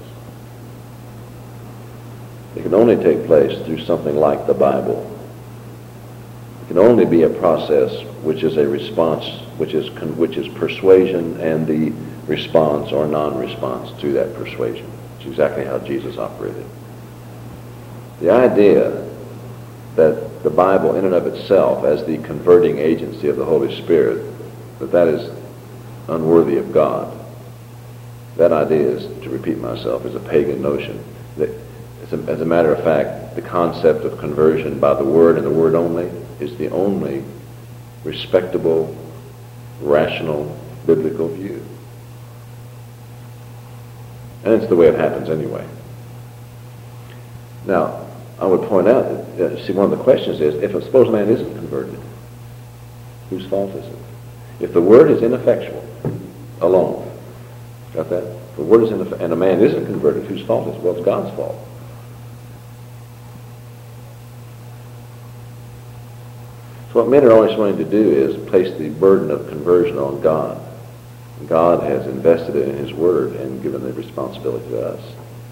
It can only take place through something like the Bible. It can only be a process which is a response, which is which is persuasion and the response or non-response to that persuasion. It's exactly how Jesus operated. The idea that the Bible in and of itself as the converting agency of the Holy Spirit, that that is unworthy of God, that idea is, to repeat myself, is a pagan notion. That As a, as a matter of fact, the concept of conversion by the Word and the Word only is the only respectable, rational, biblical view. And it's the way it happens anyway. Now, I would point out that, uh, see, one of the questions is, if suppose a man isn't converted, whose fault is it? If the Word is ineffectual, alone, got that? If the Word is ineffectual, and a man isn't converted, whose fault is it? Well, it's God's fault. What men are always wanting to do is place the burden of conversion on God. God has invested it in his Word and given the responsibility to us.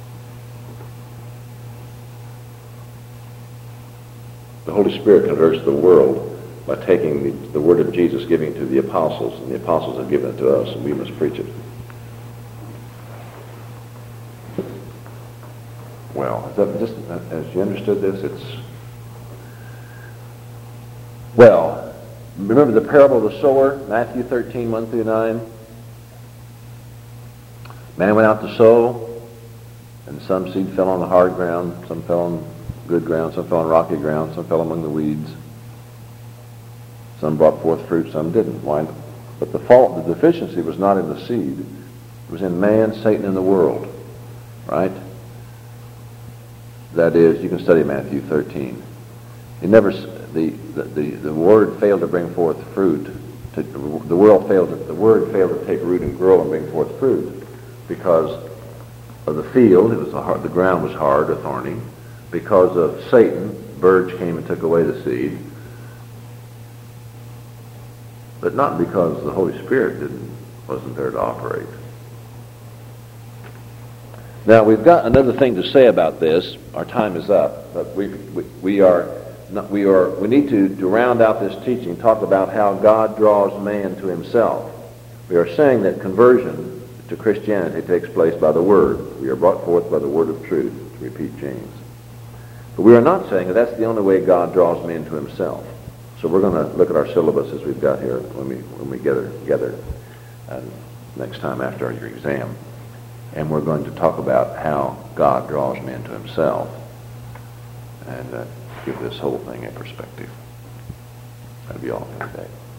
The Holy Spirit converts the world by taking the, the Word of Jesus, giving it to the apostles, and the apostles have given it to us, and we must preach it. Well, just as you understood this, it's Well, remember the parable of the sower, Matthew thirteen, one through nine? Man went out to sow, and some seed fell on the hard ground, some fell on good ground, some fell on rocky ground, some fell among the weeds. Some brought forth fruit, some didn't. Why? But the fault, the deficiency was not in the seed. It was in man, Satan, and the world. Right? That is, you can study Matthew thirteen. It never, the, the, the, the word failed to bring forth fruit. To, the world failed to, the word failed to take root and grow and bring forth fruit because of the field. It was a hard, the ground was hard or thorny. Because of Satan, birds came and took away the seed. But not because the Holy Spirit didn't, wasn't there to operate. Now, we've got another thing to say about this. Our time is up, but we we, we are not, we are we need to, to round out this teaching, talk about how God draws man to himself. We are saying that conversion to Christianity takes place by the Word. We are brought forth by the Word of truth, to repeat James. But we are not saying that that's the only way God draws man to himself. So we're going to look at our syllabus as we've got here when we when we gather together uh, next time after your exam. And we're going to talk about how God draws men to himself and uh, give this whole thing a perspective. That'll be all for today.